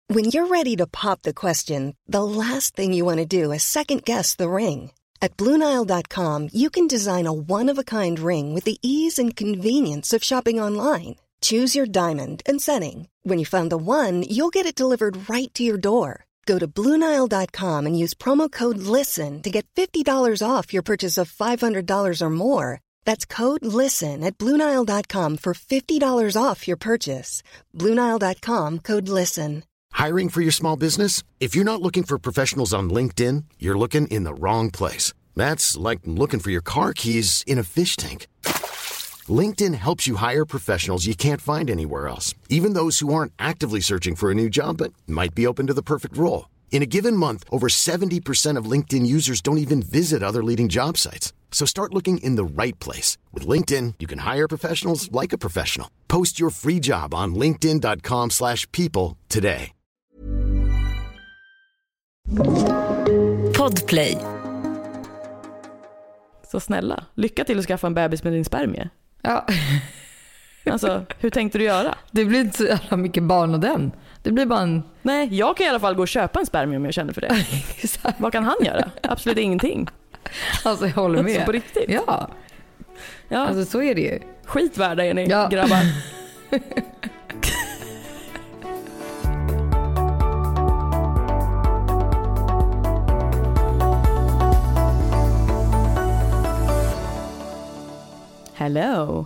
When you're ready to pop the question, the last thing you want to do is second-guess the ring. At BlueNile.com, you can design a one-of-a-kind ring with the ease and convenience of shopping online. Choose your diamond and setting. When you find the one, you'll get it delivered right to your door. Go to BlueNile.com and use promo code LISTEN to get $50 off your purchase of $500 or more. That's code LISTEN at BlueNile.com for $50 off your purchase. BlueNile.com, code LISTEN. Hiring for your small business? If you're not looking for professionals on LinkedIn, you're looking in the wrong place. That's like looking for your car keys in a fish tank. LinkedIn helps you hire professionals you can't find anywhere else, even those who aren't actively searching for a new job but might be open to the perfect role. In a given month, over 70% of LinkedIn users don't even visit other leading job sites. So start looking in the right place. With LinkedIn, you can hire professionals like a professional. Post your free job on linkedin.com/people today. Podplay. Så snälla, lycka till att skaffa en bebis med din spermie. Ja. Alltså, hur tänkte du göra? Det blir inte så jävla mycket barn och den. Det blir bara en... Nej, jag kan i alla fall gå och köpa en spermie om jag känner för det. Vad kan han göra? Absolut ingenting. Alltså jag håller med. Alltså, på riktigt. Ja. Alltså så är det ju. Skitvärda är ni, grabbar. Hello.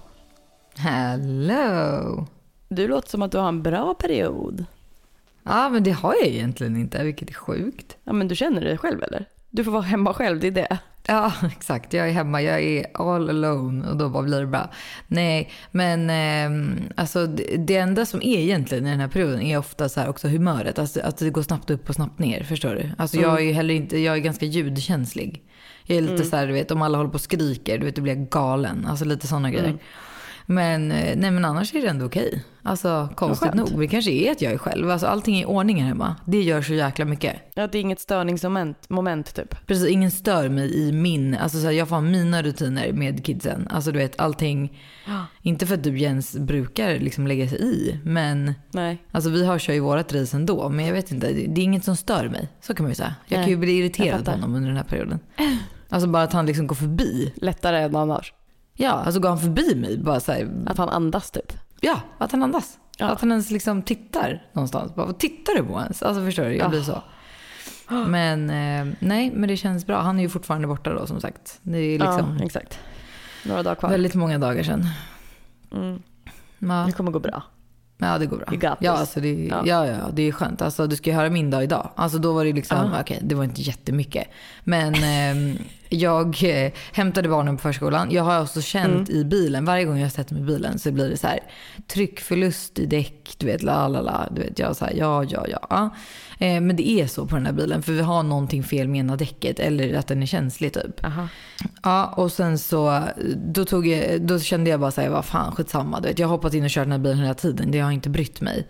Hello. Du låter som att du har en bra period. Ja, men det har jag egentligen inte, vilket är sjukt. Ja, men du känner det själv eller? Du får vara hemma själv, det är det. Ja, exakt. Jag är hemma, jag är all alone och då bara blir det bra. Nej, men alltså det enda som är egentligen i den här perioden är ofta så här också humöret. Alltså att det går snabbt upp och snabbt ner, förstår du? Alltså jag är ju heller inte, jag är ganska ljudkänslig. Jag är lite så här, du vet, om alla håller på och skriker, du vet, du blir galen. Alltså lite sådana grejer. Men, nej, men annars är det ändå okej. Alltså konstigt nog. Det kanske är att jag är själv. Alltså allting är i ordning här hemma. Det gör så jäkla mycket. Ja, det är inget störningsmoment typ. Precis, ingen stör mig i min... Alltså så här, jag får mina rutiner med kidsen. Alltså du vet, allting... Inte för att du Jens brukar liksom lägga sig i. Men... Nej. Alltså vi kör ju vårat ris ändå. Men jag vet inte, det är inget som stör mig. Så kan man ju säga. Jag kan ju bli irriterad på honom under den här perioden. Alltså bara att han liksom går förbi. Lättare än annars. Ja, alltså går han förbi mig bara så här, att han andas typ. Ja, att han andas. Ja. Att han ens liksom tittar någonstans. Bara, vad tittar du på ens? Alltså förstår du, jag blir så. Men nej, men det känns bra. Han är ju fortfarande borta då, som sagt. Det är liksom exakt. Några dagar kvar. Väldigt många dagar sedan. Det kommer gå bra. Ja, det går bra. Ja, alltså det, det är skönt. Alltså, du ska ju höra min dag idag. Alltså då var det liksom, okej, det var inte jättemycket. Men jag hämtade barnen på förskolan. Jag har också känt i bilen, varje gång jag sätter mig i bilen så blir det så här tryckförlust i däck, du vet, du vet, jag så här, ja. Men det är så på den här bilen, för vi har någonting fel med ena däcket, eller att den är känslig typ. Ja, och sen så då kände jag bara så här, vad fan, skitsamma, du vet, jag har hoppat in och kört den här bilen hela tiden, det har inte brytt mig.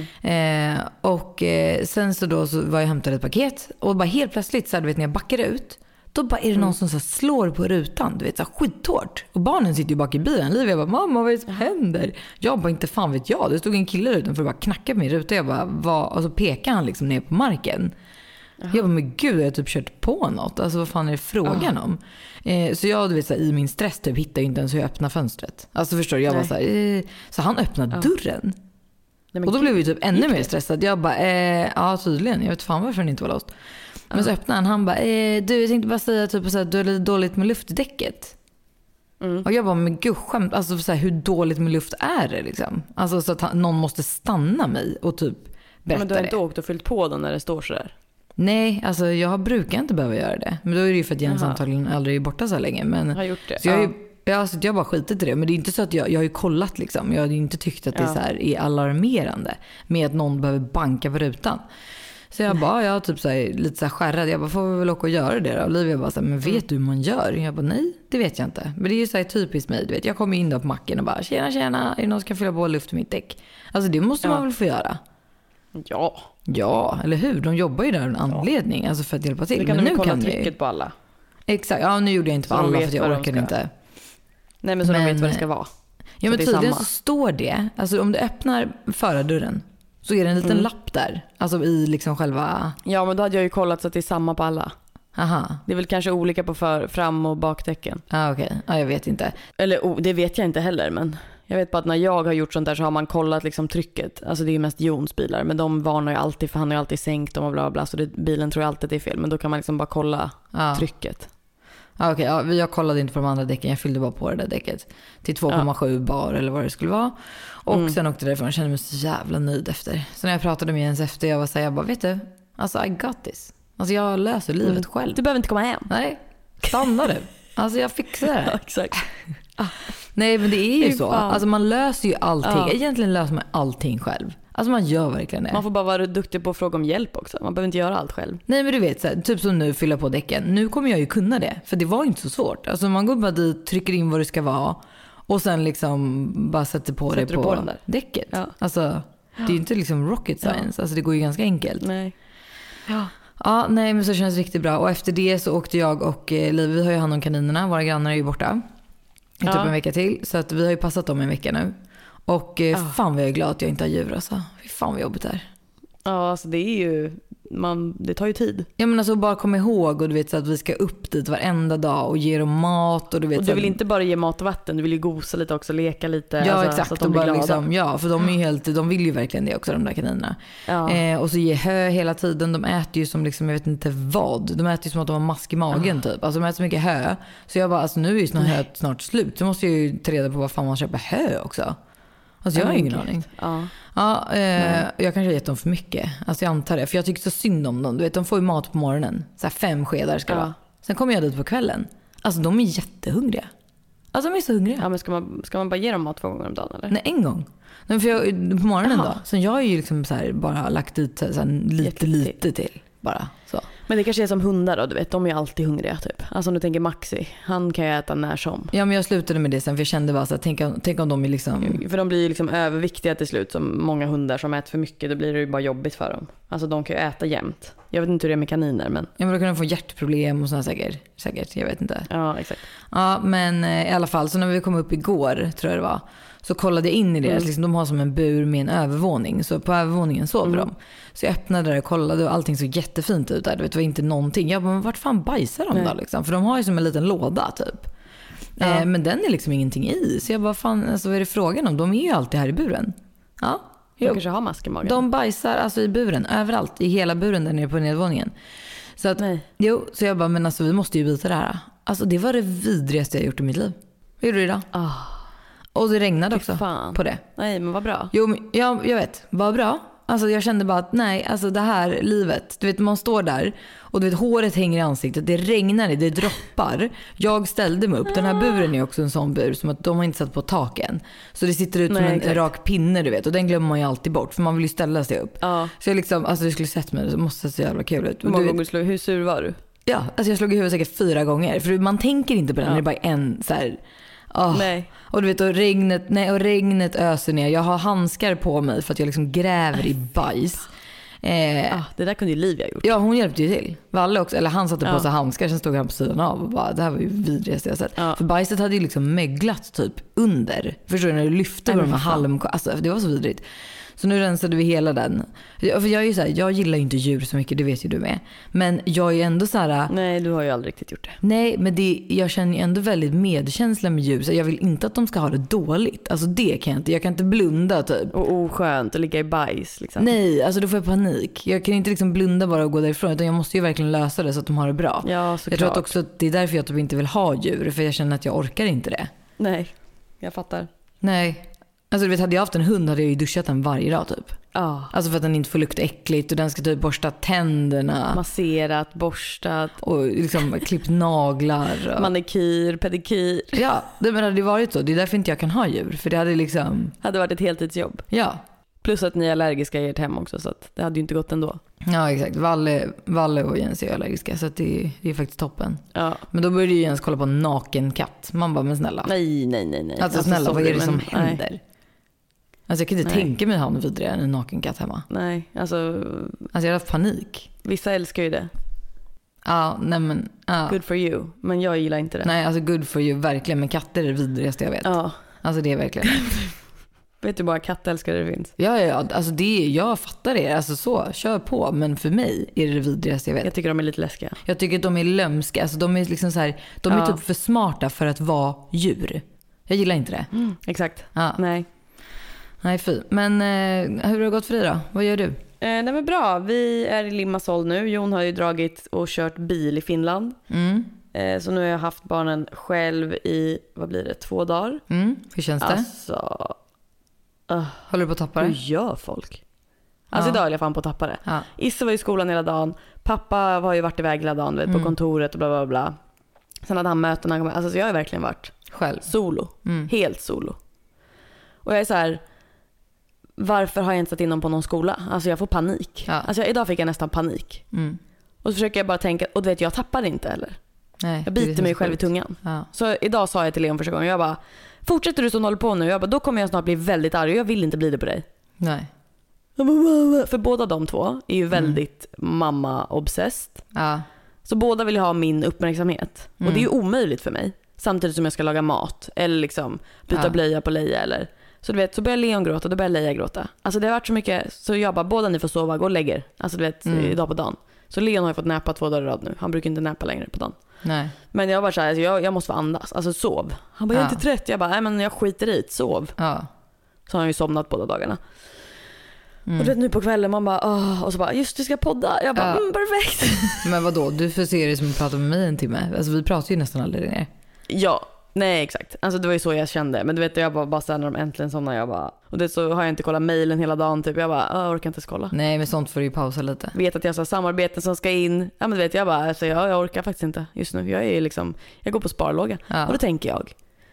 Sen så då så var jag hämtade ett paket och bara helt plötsligt så här, du vet, när jag backar ut, då bara är det någon som så slår på rutan, du vet, så skithårt. Och barnen sitter ju bak i bilen. Livia bara, mamma, vad är det som händer? Jag bara, inte fan vet jag. Det stod en kille där utanför och bara knackade på min ruta. Jag bara, och så pekade han liksom ner på marken. Jag bara, men gud, jag har typ kört på något. Alltså vad fan är det frågan om? Så jag, du vet, så här, i min stress typ hittade inte ens hur jag öppnade fönstret. Alltså förstår du, jag var så här, så han öppnade dörren. Nej, och då blev vi typ ännu mer stressad. Jag bara, ja tydligen, jag vet fan varför den inte var låst. Men så öppnade han bara, du, jag tänkte bara säga typ så här, du är lite dåligt med luftdäcket. Och jag bara, men gud, skämt, alltså så här, hur dåligt med luft är det liksom? Alltså så att någon måste stanna mig och typ berätta. Men du har inte åkt och fyllt på den när det står så där? Nej, alltså jag brukar inte behöva göra det. Men då är det ju för att Jens antagligen aldrig är borta så länge. Men, har gjort det. Så jag bara skitit i det. Men det är inte så att jag har ju kollat liksom. Jag har ju inte tyckt att det så här är alarmerande med att någon behöver banka på rutan. Så jag bara, jag typ så här, lite så här skärrad. Jag bara, får vi väl åka och göra det då? Och Olivia bara så här, men vet du hur man gör? Jag bara, nej, det vet jag inte. Men det är ju så här typiskt mig, du vet. Jag kommer in då på macken och bara, tjena, är det någon som kan fylla på luft i mitt däck? Alltså det måste man väl få göra. Ja, eller hur? De jobbar ju där av en anledning, alltså för att hjälpa till. Det kan men nu nu kolla kan trycket på alla. Exakt, ja nu gjorde jag inte på alla för att jag orkade inte. Nej, men så de vet vad det ska vara. Ja, men tydligen så står det, alltså om du öppnar förardörren så är det en liten lapp där. Alltså i liksom själva... Ja, men då hade jag ju kollat så att det är samma på alla. Aha. Det är väl kanske olika på fram- och bakdäcken. Okej. Jag vet inte. Eller det vet jag inte heller, men jag vet bara att när jag har gjort sånt där så har man kollat liksom trycket. Alltså det är ju mest Jons bilar, men de varnar ju alltid för han har ju alltid sänkt dem och bla bla, så bilen tror jag alltid att det är fel. Men då kan man liksom bara kolla trycket. Okej, jag kollade inte på de andra däcken. Jag fyllde bara på det där däcket till 2,7 bar eller vad det skulle vara. Och sen åkte jag därifrån och kände mig så jävla nöjd efter. Så när jag pratade med Jens efter, jag bara, vet du, alltså I got this. Alltså jag löser livet själv. Du behöver inte komma hem. Nej, stanna du. Alltså jag fixar det. Ja, exakt. Nej, men det är ju så. Fan. Alltså man löser ju allting. Egentligen löser man allting själv. Alltså man gör verkligen det. Man får bara vara duktig på att fråga om hjälp också. Man behöver inte göra allt själv. Nej, men du vet, så här, typ som nu, fylla på däcken. Nu kommer jag ju kunna det. För det var inte så svårt. Alltså man går bara dit, trycker in vad det ska vara. Och sen liksom bara sätter det på den där däcket. Ja. Alltså det är ju inte liksom rocket science. Alltså det går ju ganska enkelt. Nej. Ja, nej, men så känns det riktigt bra. Och efter det så åkte jag och Liv, vi har ju hand om kaninerna. Våra grannar är ju borta i typ en vecka till. Så att vi har ju passat dem en vecka nu. Och fan vad jag är glad att jag inte har djur alltså. Fy fan vad jobbigt det är. Ja, alltså det är ju... det tar ju tid. Ja, men alltså bara kom ihåg, och du vet så att vi ska upp dit varenda dag och ge dem mat. Och du vet, och du vill inte bara ge mat och vatten, du vill ju gosa lite också, leka lite. Ja, alltså, exakt. Så att de blir glada. Liksom, ja, för de är helt, de vill ju verkligen det också, de där kaninerna. Ja. Och så ge hö hela tiden. De äter ju som liksom, jag vet inte vad. De äter ju som att de har mask i magen typ. Alltså de äter så mycket hö. Så jag bara, alltså nu är ju snart slut. Så måste jag ju ta reda på vad fan man köper hö också. Alltså jag har ingen aning. Jag kanske har gett dem för mycket. Alltså jag antar det. För jag tycker så synd om dem. Du vet, de får ju mat på morgonen. Så här 5 skedar ska det vara. Sen kommer jag dit på kvällen. Alltså de är jättehungriga. Alltså de är så hungriga. Ja, men ska man bara ge dem mat 2 gånger om dagen eller? Nej, 1 gång. Men för på morgonen då. Så jag har ju liksom så här bara lagt dit så här lite till. Bara så. Men det kanske är som hundar då, du vet, de är alltid hungriga typ. Alltså om du tänker Maxi, han kan ju äta när som. Ja, men jag slutade med det sen för jag kände bara så att tänk om de är liksom... För de blir ju liksom överviktiga till slut, som många hundar som äter för mycket, då blir det ju bara jobbigt för dem. Alltså de kan ju äta jämt. Jag vet inte hur det är med kaniner, men... Ja, men då kan de få hjärtproblem och sådana säkert, jag vet inte. Ja, exakt. Ja, men i alla fall, så när vi kom upp igår, tror jag det var, så kollade jag in i deras, liksom, de har som en bur med en övervåning, så på övervåningen sover de. Så jag öppnade där och kollade och allting såg jättefint ut där, det var inte någonting. Jag bara, men vart fan bajsar de då liksom? För de har ju som en liten låda typ. Men den är liksom ingenting i. Så jag bara, fan, alltså, vad är det frågan om? De är ju alltid här i buren. Ja, De kanske har mask i magen. de bajsar alltså i buren, överallt, i hela buren där nere på nedvåningen. Så att, så jag bara, men alltså vi måste ju byta det här. Alltså det var det vidrigaste jag gjort i mitt liv. Vad gjorde du idag? Och det regnade också på det. Nej, men vad bra. Jo, jag vet, vad bra. Alltså jag kände bara att nej, alltså det här livet, du vet man står där och du vet håret hänger i ansiktet, det regnar, det droppar. Jag ställde mig upp, den här buren är också en sån bur som att de har inte satt på taken. Så det sitter ut som en rak pinne, du vet, och den glömmer man ju alltid bort för man vill ju ställa sig upp. Så jag liksom, alltså det skulle sett mig, det måste se så jävla kul ut. Hur sur var du? Ja, alltså jag slog i huvudet säkert 4 gånger, för man tänker inte på den, det är bara en så här. Nej. Och du vet, och regnet öser ner. Jag har handskar på mig för att jag liksom gräver i bajs. Det där kunde ju Livia gjort. Ja, hon hjälpte ju till. Valle också, eller han satte på sig handskar, sen stod han på sidan av och bara, det här var ju vidrigaste jag sett. För bajset hade ju liksom möglat typ under. Förstår du, när du lyfte på de här alltså det var så vidrigt. Så nu rensade vi hela den. För jag är ju så här, jag gillar ju inte djur så mycket, det vet ju du med. Men jag är ändå så här. Nej, du har ju aldrig riktigt gjort det. Nej, men jag känner ju ändå väldigt medkänsla med djur. Så jag vill inte att de ska ha det dåligt. Alltså det kan jag inte. Jag kan inte blunda typ. Och oskönt att ligga i bajs liksom. Nej, alltså då får jag panik. Jag kan inte liksom blunda bara och gå därifrån. Utan jag måste ju verkligen lösa det så att de har det bra. Ja, såklart. Jag tror att också att det är därför jag typ inte vill ha djur. För jag känner att jag orkar inte det. Nej, jag fattar. Nej. Alltså du vet, hade jag haft en hund hade jag ju duschat den varje dag typ. Alltså för att den inte får lukta äckligt och den ska typ borsta tänderna. Masserat, borstat. Och liksom klippt naglar. Och... manikyr, pedikyr. Ja, det hade varit så. Det är därför inte jag kan ha djur. För det hade liksom... hade varit ett heltidsjobb. Ja. Plus att ni är allergiska i ert hem också, så att det hade ju inte gått ändå. Ja, exakt. Valle och Jens är allergiska, så att det är faktiskt toppen. Ja. Men då började ju Jens kolla på en nakenkatt. Man bara, men snälla. Nej. Alltså snälla, vad är det som händer? Nej. Alltså jag kan inte tänka mig ha något vidare än en nakenkatt hemma. Nej, alltså jag har haft panik. Vissa älskar ju det. Ja, nej men... Good for you, men jag gillar inte det. Nej, alltså good for you, verkligen. Men katter är det vidrigaste jag vet. Ja. Alltså det är verkligen... Vet du bara kattälskare det finns? Ja, alltså jag fattar det. Alltså så, kör på. Men för mig är det vidrigaste jag vet. Jag tycker de är lite läskiga. Jag tycker att de är lömska. Alltså de är liksom så här, de är typ för smarta för att vara djur. Jag gillar inte det. Exakt. Ja. Nej, fy. Men hur har det gått för dig då? Vad gör du? Nej men bra, vi är i Limassol nu. Jon har ju dragit och kört bil i Finland. Så nu har jag haft barnen själv i, vad blir det, 2 dagar. Hur känns det? Alltså, håller du på att tappa det? hur gör folk? Alltså idag är jag fan på att tappa det. Issa var i skolan hela dagen. Pappa har ju varit iväg hela dagen på kontoret och bla bla bla. Sen hade han möten. Alltså jag har verkligen varit själv. Solo. Helt solo. Och jag är så här, varför har jag inte satt in dem på någon skola? Alltså jag får panik. Alltså idag fick jag nästan panik. Och så försöker jag bara tänka, och du vet jag tappar inte heller. Nej, jag biter mig själv i tungan. Så idag sa jag till Leon första gången, jag bara, fortsätter du som håller på nu? Jag bara, då kommer jag snart bli väldigt arg och jag vill inte bli det på dig. Nej. För båda de två är ju väldigt mamma-obsessed. Så båda vill ha min uppmärksamhet. Och det är ju omöjligt för mig. Samtidigt som jag ska laga mat eller liksom byta blöja på Leia eller. Så du vet, så börjar Leon gråta och då börjar Leia gråta. Alltså det har varit så mycket, så jag bara, båda ni får sova, gå och lägger. Alltså du vet, idag på dagen. Så Leon har ju fått näpa 2 dagar i rad nu. Han brukar inte näpa längre på dagen. Nej. Men jag var så här, alltså jag måste vara andas. Alltså sov. Han bara, jag är inte trött. Jag bara, nej men jag skiter i det, sov. Så har han ju somnat båda dagarna. Och du vet, nu på kvällen man bara, och så bara, just du ska podda. Jag bara, perfekt. Men vadå, du får se det som att prata med mig en timme. Alltså vi pratar ju nästan aldrig ner. Ja, nej exakt. Alltså det var ju så jag kände. Men du vet, jag bara så här, när de äntligen somnar, jag bara, och det så har jag inte kollat mejlen hela dagen typ. Jag bara, jag orkar inte kolla. Nej, men sånt får du ju pausa lite. Vet att jag har samarbeten som ska in. Ja men du vet, jag bara, alltså, jag orkar faktiskt inte just nu. Jag är liksom, jag går på sparlåga. Och då tänker jag,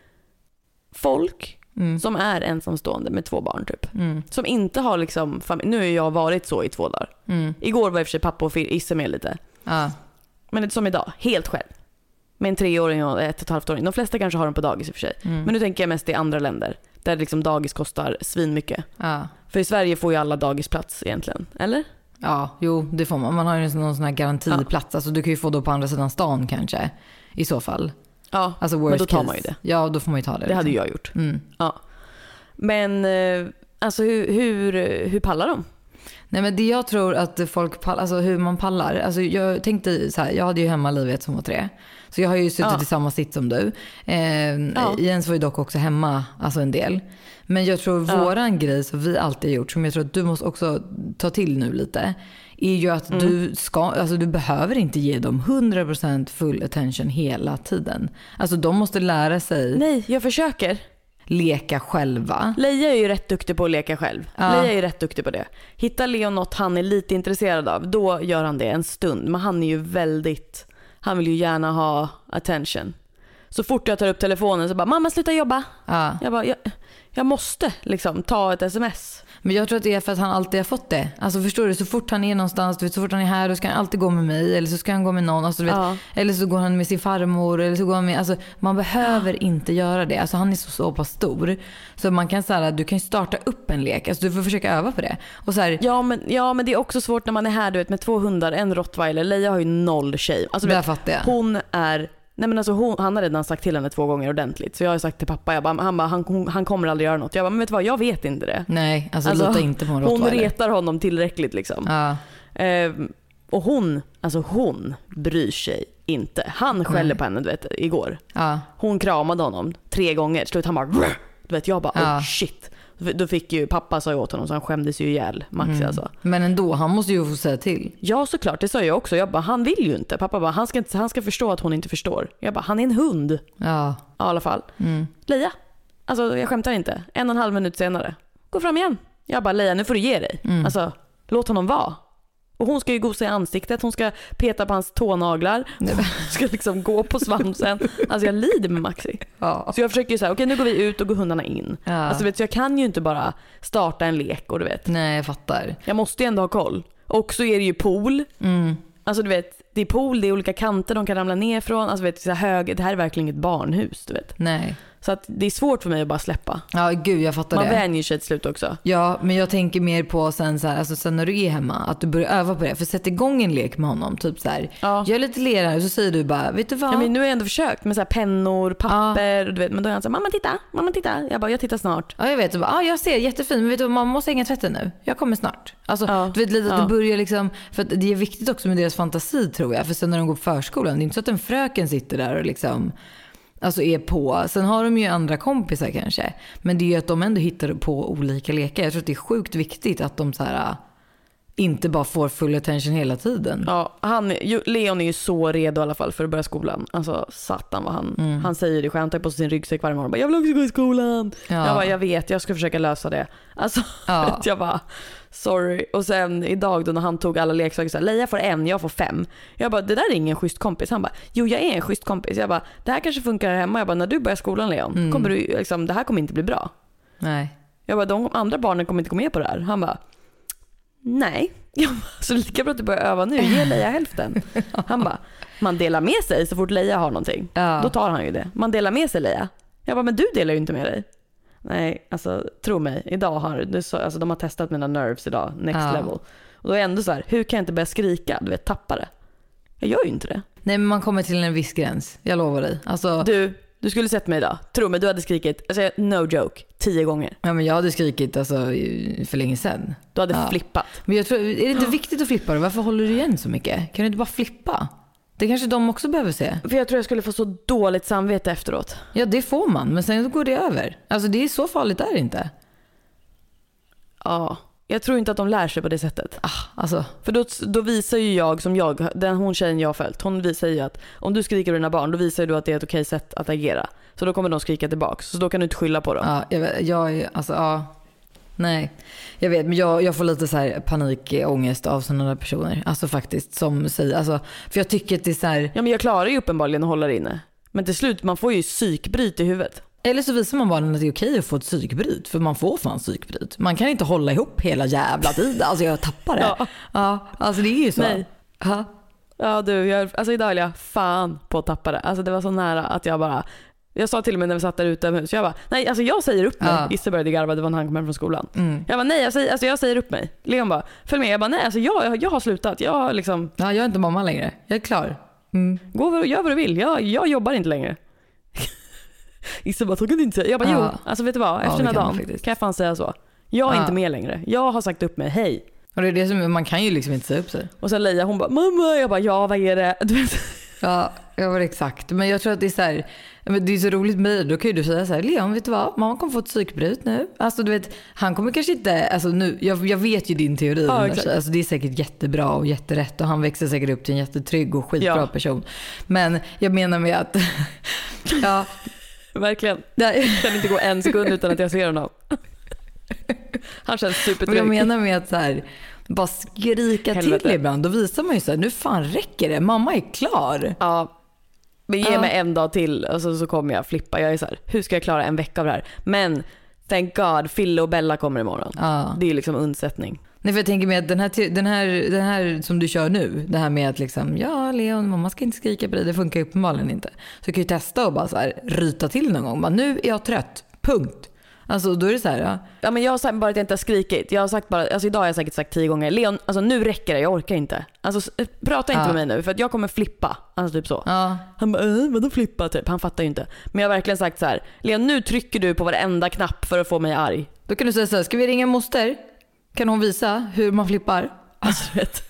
folk som är ensamstående med 2 barn typ. Som inte har liksom nu har jag varit så i 2 dagar. Igår var i och för sig pappa och Isse med lite. Men det är som idag, helt själv. Med en 3-åring och 1,5-åring. De flesta kanske har dem på dagis i och för sig. Men nu tänker jag mest i andra länder där liksom dagis kostar svin mycket. För i Sverige får ju alla dagisplats egentligen, eller? Ja, jo, det får man. Man har ju någon sån här garantiplats. Alltså du kan ju få då på andra sidan stan kanske. I så fall. Ja, alltså men då tar man ju det. Ja, då får man ju ta det. Det hade jag gjort. Ja. Men alltså hur pallar de? Nej, men det jag tror att folk pallar, alltså hur man pallar. Alltså jag tänkte så här, jag hade ju hemma livet som var 3. Så jag har ju suttit i samma sitt som du. Jens var ju dock också hemma, alltså en del. Men jag tror våran grej som vi alltid har gjort, som jag tror att du måste också ta till nu lite, är ju att du behöver inte ge dem 100% full attention hela tiden. Alltså de måste lära sig. Nej, jag försöker leka själva. Leia är ju rätt duktig på att leka själv. Leia är ju rätt duktig på det. Hittar Leon något han är lite intresserad av, då gör han det en stund. Men han är ju väldigt, han vill ju gärna ha attention. Så fort jag tar upp telefonen så bara, mamma sluta jobba. Jag bara, jag måste liksom ta ett sms. Men jag tror att det är för att han alltid har fått det. Alltså förstår du, så fort han är någonstans, du vet, så fort han är här, då ska han alltid gå med mig. Eller så ska han gå med någon, alltså, du vet, eller så går han med sin farmor. Eller så går han med, alltså, man behöver inte göra det. Alltså han är så pass stor. Så man kan säga att du kan starta upp en lek. Alltså du får försöka öva på det. Och så här, ja, men det är också svårt när man är här, du vet, med 2 hundar, en rottweiler. Leia har ju 0 tjej. Alltså, där fattar jag. Hon är... Nej men alltså han har redan sagt till henne 2 gånger ordentligt. Så jag har sagt till pappa, han kommer aldrig göra något. Jag bara, men vet du vad, jag vet inte det. Nej, alltså lita inte på en rottweiler. Hon retar honom tillräckligt liksom. Och hon bryr sig inte. Han skäller på henne, du vet, igår. Hon kramade honom 3 gånger. Slut han bara, du vet, jag bara, oh shit. Då fick ju pappa sa åt honom så han skämdes ju ihjäl Maxi alltså. Men ändå, han måste ju få säga till. Ja såklart, det sa jag också. Jag bara, han vill ju inte. Pappa bara, han ska förstå att hon inte förstår. Jag bara, han är en hund. Ja, i alla fall. Leia, alltså jag skämtar inte. 1,5 minut senare, gå fram igen. Jag bara, Leia, nu får du ge dig. Alltså, låt honom vara. Och hon ska ju gosa i ansiktet, hon ska peta på hans tånaglar, hon ska liksom gå på svansen. Alltså jag lider med Maxi. Så jag försöker ju säga, okej, nu går vi ut och går hundarna in. Alltså vet du, jag kan ju inte bara starta en lek och du vet. Nej, jag fattar. Jag måste ju ändå ha koll. Och så är det ju pool. Alltså du vet, det är pool, det är olika kanter de kan ramla ner från. Alltså vet du, så hög, det här är verkligen ett barnhus, du vet. Nej. Så att det är svårt för mig att bara släppa. Ja, gud, jag fattar Man det. vänjer sig till slut också. Ja, men jag tänker mer på sen så här, alltså sen när du är hemma, att du börjar öva på det. För sätt igång en lek med honom, typ så här. Ja. Gör lite lerare, så säger du bara, vet du vad? Ja, men nu har jag ändå försökt med så här pennor, papper, du vet, men då är han så här, mamma titta. Jag bara, jag tittar snart. Ja, jag vet. Och bara, jag ser, jättefint. Men vet du vad, man måste hänga tvätten nu. Jag kommer snart. Alltså, du vet lite att det börjar liksom, för att det är viktigt också med deras fantasi, tror jag. För sen när de går på förskolan, det är inte så att en fröken sitter där och liksom, alltså är på. Sen har de ju andra kompisar kanske. Men det är ju att de ändå hittar på olika lekar. Jag tror att det är sjukt viktigt att de så här inte bara får full attention hela tiden. Ja, Leon är ju så redo i alla fall för att börja skolan. Alltså satan vad han säger det. Han tar på sin ryggsäck varje morgon. Jag vill också gå i skolan. Ja. Jag bara, jag vet, jag ska försöka lösa det. Alltså, jag bara, sorry. Och sen idag då när han tog alla leksaker så här, Leia får 1, jag får 5. Jag bara, det där är ingen schysst kompis. Han bara, jo jag är en schysst kompis. Jag bara, det här kanske funkar här hemma. Jag bara, när du börjar skolan Leon, kommer du, liksom, det här kommer inte bli bra. Nej. Jag bara, de andra barnen kommer inte gå med på det här. Han bara, nej. Så lika bra att du börjar öva nu. Ge Leia hälften. Han bara, man delar med sig så fort Leia har någonting. Då tar han ju det. Man delar med sig Leia. Jag bara, men du delar ju inte med dig. Nej, alltså tro mig. Idag alltså, de har testat mina nerves idag. Next level. Och då är ändå så här, hur kan jag inte börja skrika? Du vet, tappa det. Jag gör ju inte det. Nej, men man kommer till en viss gräns. Jag lovar dig. Alltså, du skulle sett mig idag. Tro mig, du hade skrikit, alltså, no joke, 10 gånger. Ja, men jag hade skrikit alltså, för länge sedan. Du hade flippat. Men jag tror, är det inte viktigt att flippa då? Varför håller du igen så mycket? Kan du inte bara flippa? Det kanske de också behöver se. För jag tror jag skulle få så dåligt samvete efteråt. Ja, det får man. Men sen går det över. Alltså det är så farligt är det inte. Ja, jag tror inte att de lär sig på det sättet. Alltså. För då visar ju jag, hon tjejen jag har följt, hon visar ju att om du skriker på dina barn, då visar du att det är ett okej sätt att agera. Så då kommer de skrika tillbaka. Så då kan du inte skylla på dem. Ja, nej. Jag vet, men jag får lite så här panikångest av sådana där personer. Alltså faktiskt, som säger, alltså, för jag tycker att det är så här. Ja, men jag klarar ju uppenbarligen att hålla det inne. Men till slut, man får ju psykbryt i huvudet. Eller så visar man barnen att det är okej att få ett psykbryt. För man får fan psykbryt. Man kan inte hålla ihop hela jävla tiden. Alltså jag tappar det. Ja, alltså det är ju så. Nej. Ja du, alltså idag är jag fan på att tappa det. Alltså det var så nära att jag sa till och med när vi satt där utomhus, jag bara, nej alltså jag säger upp mig. Isse började garva, det var när han kom hem från skolan. Jag bara, nej jag säger upp mig. Leon bara, följ med. Jag bara, nej alltså jag har slutat. Jag har liksom... Ja, jag är inte mamma längre. Jag är klar. Gå och gör vad du vill. Jag jobbar inte längre. Isse bara, så kan du inte säga. Jag bara, jo, alltså vet du vad? Efter den här dagen kan jag fan säga så. Jag är inte med längre. Jag har sagt upp mig, hej. Och det är det som, man kan ju liksom inte säga upp sig. Och sen Leia, hon bara, mamma. Jag bara, ja vad är det? Du vet. Ja, jag var exakt. Men jag tror att det är så här, det är så roligt med det. Då kan ju du säga så här, Leon, vet du vad? Mamma kommer få ett psykbryt nu. Alltså du vet, han kommer kanske inte, alltså nu, jag vet ju din teori. Alltså det är säkert jättebra och jätterätt. Och han växer säkert upp till en jättetrygg och skitbra person. Men jag menar med att, ja. Verkligen. Jag kan inte gå en sekund utan att jag ser honom. Han känns supertrygg. Men jag menar med att så här, bara skrika till ibland. Då visar man ju så här, nu fan räcker det. Mamma är klar. Ja, men ge mig en dag till och så kommer jag flippa. Jag är så här, hur ska jag klara en vecka av det här? Men thank God, Fille och Bella kommer imorgon. Det är liksom undsättning. Nej, för jag tänker med att den här som du kör nu, det här med att liksom, ja Leon, mamma ska inte skrika på dig, det funkar uppenbarligen inte. Så du kan ju testa och bara så här, ryta till någon gång. Men nu är jag trött, punkt. Alltså då är det så här, ja men jag har sagt bara att jag inte har skrikit. Jag har sagt bara, alltså idag har jag säkert sagt 10 gånger, Leon, alltså nu räcker det, jag orkar inte. Alltså prata inte med mig nu för att jag kommer flippa. Alltså typ så. Han bara, vadå flippa typ? Han fattar ju inte. Men jag har verkligen sagt så här, Leon, nu trycker du på varenda knapp för att få mig arg. Då kan du säga så här, ska vi ringa moster? Kan hon visa hur man flippar? Alltså du vet.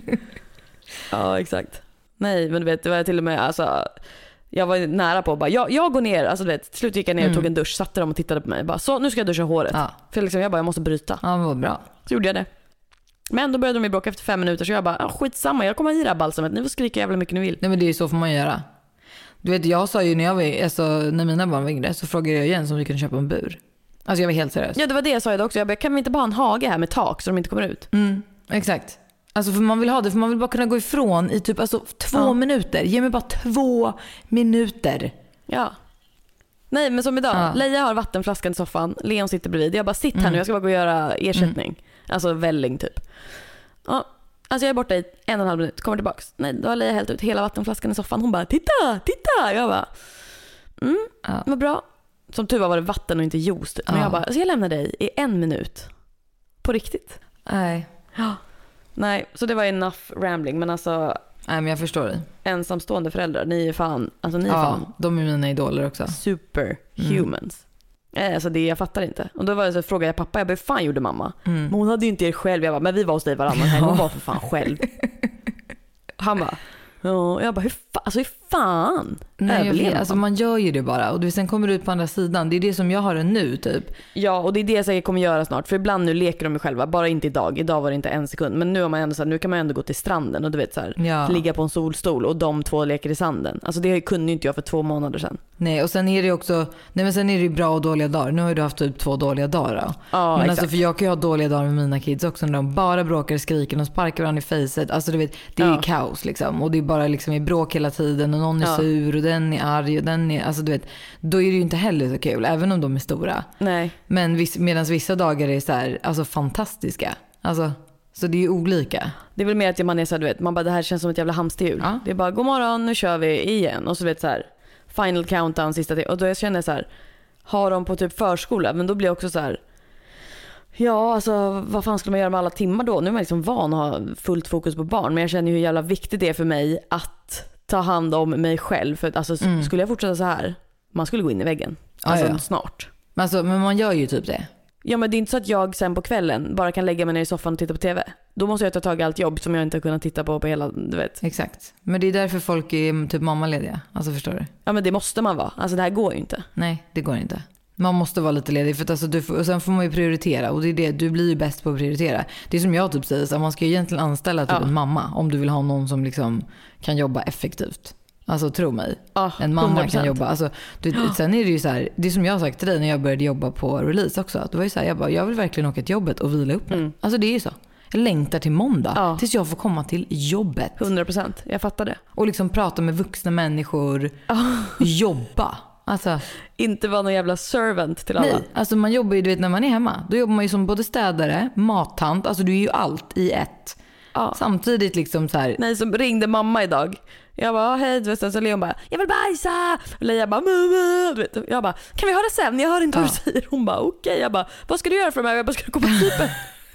Ja exakt. Nej men du vet, det var till och med, alltså jag var nära på att bara, jag går ner, alltså du vet, till slut gick jag ner och tog en dusch, satte dem och tittade på mig bara, så nu ska jag duscha håret. För liksom, jag måste bryta. Ja, vad bra. Så gjorde jag det. Men då började de bråka efter 5 minuter, så jag bara, skitsamma, jag kommer i det här balsamet, ni får skrika jävla mycket ni vill. Nej men det är ju så får man göra. Du vet, jag sa ju när mina barn var yngre, så frågade jag igen om vi kunde köpa en bur. Alltså jag var helt seriös. Ja det var det jag sa också, jag bara, kan vi inte bara ha en hage här med tak så de inte kommer ut? Exakt. Alltså för man vill ha det, för man vill bara kunna gå ifrån i typ 2 minuter. Ge mig bara 2 minuter. Ja. Nej men som idag, Leia har vattenflaskan i soffan, Leon sitter bredvid. Jag bara, sitt här nu, jag ska bara gå och göra ersättning. Alltså välling typ. Ja, alltså jag är borta i 1,5 minut, kommer tillbaks. Nej, då har Leia hällt ut hela vattenflaskan i soffan. Hon bara, titta. Jag bara, vad bra. som tur var det vatten och inte juice typ. Men jag bara, jag lämnar dig i 1 minut. På riktigt. Nej. Ja. Nej, så det var enough rambling. Men alltså... Nej, men jag förstår dig. Ensamstående föräldrar, ni är fan... Alltså ni är fan... de är mina idoler också. Superhumans. Alltså det jag fattar inte. Och då var det så frågade jag pappa, jag bara, fan gjorde mamma? Men hon hade ju inte er själv. Jag bara, men vi var hos dig varannan helg. Hon var för fan själv. Han bara... Ja, jag bara, hur fan? Nej, alltså man gör ju det bara. Och sen kommer du ut på andra sidan. Det är det som jag har det nu typ. Ja, och det är det jag säkert kommer göra snart. För ibland nu leker de ju själva. Bara inte idag. Idag var det inte 1 sekund. Men nu har man ändå så här, nu kan man ändå gå till stranden. Och du vet så här, ligga på en solstol. Och de 2 leker i sanden. Alltså det kunde ju inte jag för 2 månader sedan. Nej, och sen är det också... Nej, men sen är det ju bra och dåliga dagar. Nu har du haft typ 2 dåliga dagar då. Ja, men exakt. alltså, för jag kan ju ha dåliga dagar med mina kids också. När de bara bråkar, skriker och sparkar varandra i facet. Alltså du vet, det är ju kaos liksom. Och det är bara liksom i bråk hela tiden. Och någon är sur och den är arg och den är... Alltså du vet, då är det ju inte heller så kul. Även om de är stora. Nej. Men medan vissa dagar är så här, alltså fantastiska. Alltså... Så det är ju olika. Det är väl mer att man är så här, du vet, man bara, det här känns som ett jävla hamsterhjul. Ja. Det är bara, god morgon, nu kör vi igen. Och så vet så här, final countdown, sista till. Och då jag känner så här, har de på typ förskola, men då blir jag också så här, ja, alltså vad fan skulle man göra med alla timmar då? Nu är man liksom van att ha fullt fokus på barn. Men jag känner ju hur jävla viktigt det är för mig att ta hand om mig själv. För att alltså, skulle jag fortsätta så här, man skulle gå in i väggen. Alltså snart. Men man gör ju typ det. Ja, men det är inte så att jag sen på kvällen bara kan lägga mig ner i soffan och titta på tv. Då måste jag ta tag i allt jobb som jag inte har kunnat titta på hela, du vet. Exakt. Men det är därför folk är typ mammalediga. Alltså förstår du? Ja, men det måste man vara. Alltså det här går ju inte. Nej, det går inte. Man måste vara lite ledig för att alltså, och sen får man ju prioritera. Och det är det, du blir ju bäst på att prioritera. Det är som jag typ säger, så man ska ju egentligen anställa typ en mamma. Om du vill ha någon som liksom kan jobba effektivt. Alltså tro mig, en mamma 100%. Kan jobba. Alltså, sen är det ju så här, det som jag har sagt till dig när jag började jobba på release också. Det var ju så här, jag vill verkligen åka till jobbet och vila upp mig. Alltså det är ju så. Jag längtar till måndag tills jag får komma till jobbet. 100%, jag fattar det. Och liksom prata med vuxna människor, jobba. Alltså, inte vara någon jävla servant till alla. Nej, alltså man jobbar ju, du vet, när man är hemma. Då jobbar man ju som både städare, mattant, alltså du är ju allt i ett. Samtidigt liksom så här. Nej, som ringde mamma idag. Jag bara, hej, du vet, så Leon bara, jag vill bajsa. Och Leia bara, mamma, du vet. Jag bara, kan vi höra sen? Jag hör inte vad du säger. Hon bara, okej. Jag bara, vad ska du göra för mig? Jag bara, ska du komma till typen?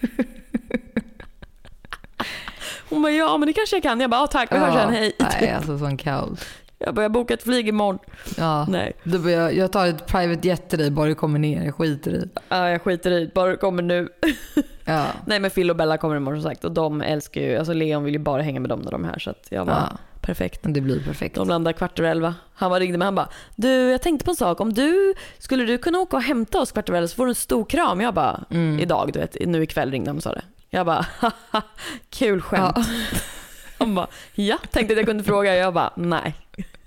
Hon bara, ja, men det kanske jag kan. Jag bara, tack, vi hörs sen, hej. Nej, alltså sån kaos. Jag börjar boka ett flyg imorgon. Ja, nej. Jag tar ett private jet till dig, bara du kommer ner. Jag skiter i. Ja, jag skiter i. Bara du kommer nu. Ja. Nej, men Phil och Bella kommer imorgon som sagt. Och de älskar ju, alltså Leon vill ju bara hänga med dem när de är här. Så att jag bara, perfekt. Det blir perfekt. De landar 11:15. Han ringde mig, han bara, du, jag tänkte på en sak. Skulle du kunna åka och hämta oss 11:15 så får du en stor kram. Jag bara, idag, du vet, nu ikväll ringde de och sa det. Jag bara, haha, kul skämt. Ja. Han bara, ja, tänkte att jag kunde fråga. Jag bara, nej.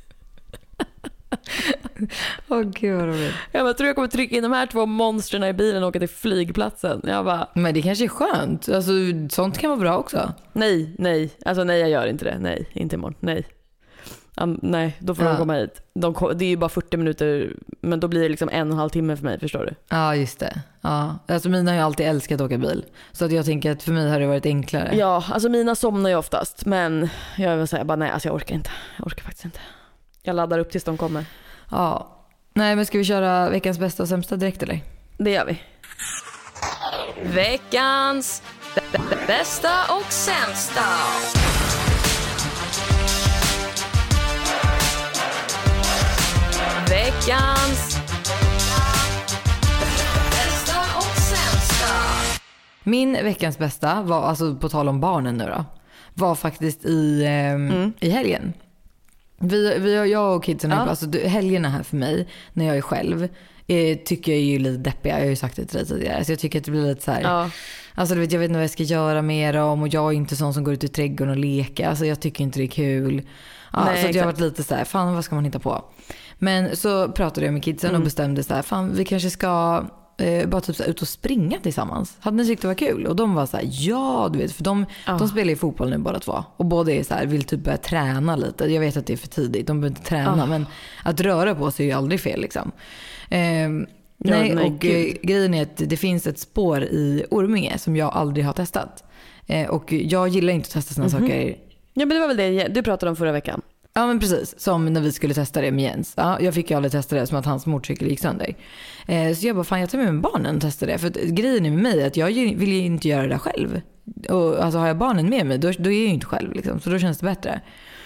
Gud vad roligt. Jag bara, tror jag kommer trycka in de här 2 monstren i bilen och åka till flygplatsen. Jag bara, men det kanske är skönt. Alltså, sånt kan vara bra också. Nej. Alltså nej, jag gör inte det. Nej, inte imorgon. Nej. Nej, då får de komma hit. Det är ju bara 40 minuter, men då blir det liksom 1,5 timme för mig, förstår du? Ja, just det. Ja. Alltså mina har ju alltid älskat att åka bil. Så att jag tänker att för mig har det varit enklare. Ja, alltså mina somnar ju oftast. Men jag vill säga bara nej, alltså jag orkar inte. Jag orkar faktiskt inte. Jag laddar upp tills de kommer. Ja. Nej, men ska vi köra veckans bästa och sämsta direkt eller? Det gör vi. Veckans bästa och sämsta. Veckans bästa och sämsta. Min veckans bästa var, alltså på tal om barnen nu då, var faktiskt i helgen. Jag och kidsen, alltså helgerna här för mig när jag är själv tycker jag är ju lite deppiga. Jag har ju sagt det till dig tidigare. Så jag tycker att det blir lite så här. Alltså du vet, jag vet inte vad jag ska göra mer om. Och jag är inte sån som går ut i trädgården och leker. Alltså jag tycker inte det är kul. Nej, så att jag har varit lite så här, fan vad ska man hitta på? Men så pratade jag med kidsen och bestämde så här, fan vi kanske ska bara typ så här, ut och springa tillsammans. Hade ni tyckt det var kul? Och de var så här, ja du vet, för de spelar ju fotboll nu båda 2. Och båda är så här, vill typ börja träna lite. Jag vet att det är för tidigt, de behöver inte träna. Men att röra på sig är ju aldrig fel liksom. Nej, och grejen är att det finns ett spår i Orminge som jag aldrig har testat. Och jag gillar inte att testa såna saker. Ja, men det var väl det du pratade om förra veckan. Ja men precis, som när vi skulle testa det med Jens. Ja, jag fick ju aldrig testa det som att hans motorcykel gick sönder. Så jag bara, fan jag tar med mig barnen och testar det. För att grejen är med mig att jag vill ju inte göra det själv. Och alltså har jag barnen med mig, då är jag ju inte själv liksom. Så då känns det bättre.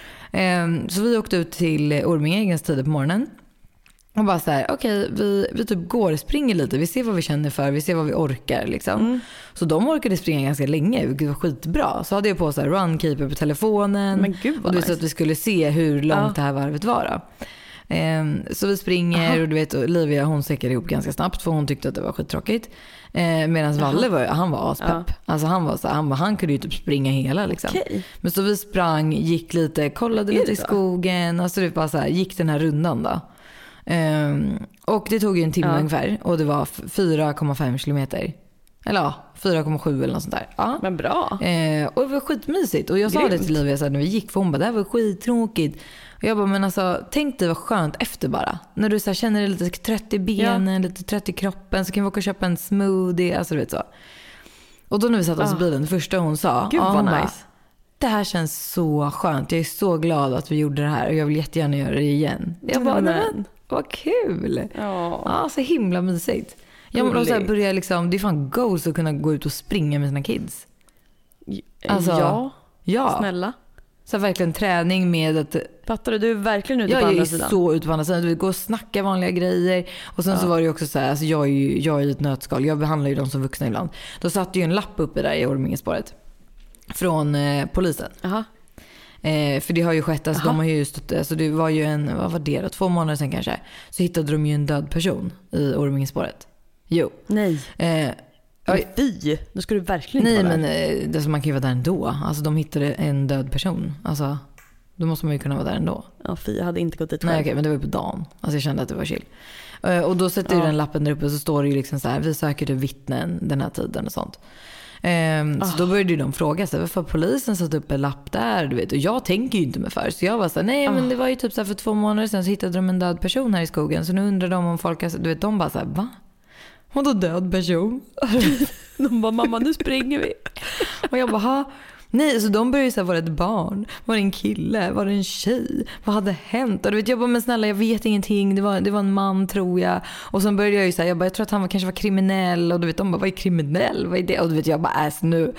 Så vi åkte ut till Ormingeägens tider på morgonen. Och bara så här, okej, vi typ går och springer lite. Vi ser vad vi känner för, vi ser vad vi orkar liksom. Så de orkade springa ganska länge, vilket var skitbra. Så hade jag på så här runkeeper på telefonen. Men gud vad och du vet nice. så att vi skulle se hur långt det här varvet var då. Så vi springer och du vet, Olivia hon säkrade ihop ganska snabbt för hon tyckte att det var skittråkigt. Medan Valle han var aspepp. Alltså han var så han kunde ju typ springa hela liksom. Okej. Men så vi sprang, gick lite, kollade lite i skogen. Alltså det bara så här, gick den här rundan då. Och det tog ju en timme ungefär. Och det var 4,5 kilometer. Eller ja, 4,7 eller något sånt där. Ja. Men bra. Och det var skitmysigt. Och jag sa det till Olivia så här, när vi gick, för hon bara, det här var skittråkigt. Och jag bara, men alltså tänk dig vad skönt efter bara. När du så här, känner dig lite trött i benen, lite trött i kroppen, så kan vi åka och köpa en smoothie. Alltså du vet så. Och då när vi satt oss i bilen, det första hon sa, Gud vad hon nice. bara, det här känns så skönt. Jag är så glad att vi gjorde det här och jag vill jättegärna göra det igen. Jag bara, men vad kul. Ja, så himla mysigt. Jag måste börja liksom, det är fan goals att kunna gå ut och springa med sina kids. Alltså, ja. Snälla. Så verkligen träning med att... Fattar du är verkligen ute på andra sidan. Jag är så ute på andra sidan. Du går och snacka vanliga grejer. Och sen så var det ju också så här, alltså jag är ju ett nötskal. Jag behandlar ju dem som vuxna ibland. Då satt ju en lapp uppe där i Ormingespåret. Från polisen. Aha. För det har ju skett, alltså de har ju stått, alltså det var ju vad var det då? 2 månader sedan kanske. Så hittade de ju en död person i Ormingespåret. Jo. Nej. Fy, då ska du verkligen inte vara där. Men man kan ju vara där ändå. Alltså de hittade en död person. Alltså då måste man ju kunna vara där ändå. Ja, fy, jag hade inte gått dit själv. Nej, okej, men det var ju på dagen. Alltså jag kände att det var chill. Och då sätter ju den lappen där uppe, och så står det ju liksom så här, vi söker till vittnen den här tiden och sånt. Så då började ju de fråga sig, varför har polisen satt upp en lapp där, du vet. Och jag tänker ju inte mig för. Så jag var så här, nej men det var ju typ så här, för 2 månader sedan så hittade de en död person här i skogen. Så nu undrar de om folk, du vet, de bara så här, va? Hon då död person? De bara, mamma nu springer vi. Och jag bara, nej, så de började ju säga, var det ett barn? Var det en kille? Var det en tjej? Vad hade hänt? Och du vet, jag bara, men snälla, jag vet ingenting. Det var en man, tror jag. Och sen började jag ju säga, jag tror att han kanske var kriminell. Och du vet, de bara, vad är kriminell? Vad är det? Och du vet, jag bara, nu.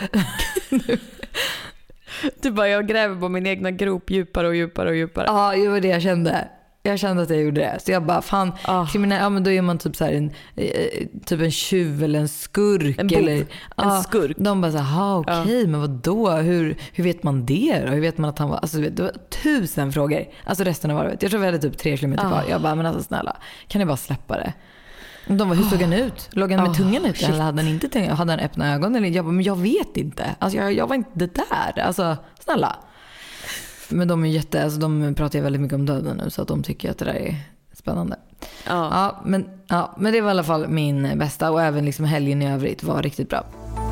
Du bara, jag gräver på min egna grop djupare och djupare och djupare. Ja, det var det jag kände. Jag kände att jag gjorde det. Så jag bara, fan, kriminell, ja men då är man typ så här typ en tjuv eller en skurk. En bov, eller en skurk. De bara så här, okej, men vadå? Hur vet man det då? Hur vet man att han var, alltså det var 1000 frågor. Alltså resten av varvet. Jag tror vi hade typ 3 kilometer kvar. Jag bara, men alltså snälla, kan ni bara släppa det? De var, hur såg han ut? Låg han med tungan ut? Eller hade han inte tungan? Hade han öppna ögon? Eller jag bara, men jag vet inte. Alltså jag var inte där. Alltså snälla. Men de de pratar ju väldigt mycket om döden nu, så att de tycker att det där är spännande. Ja, men det var i alla fall min bästa, och även liksom helgen i övrigt var riktigt bra.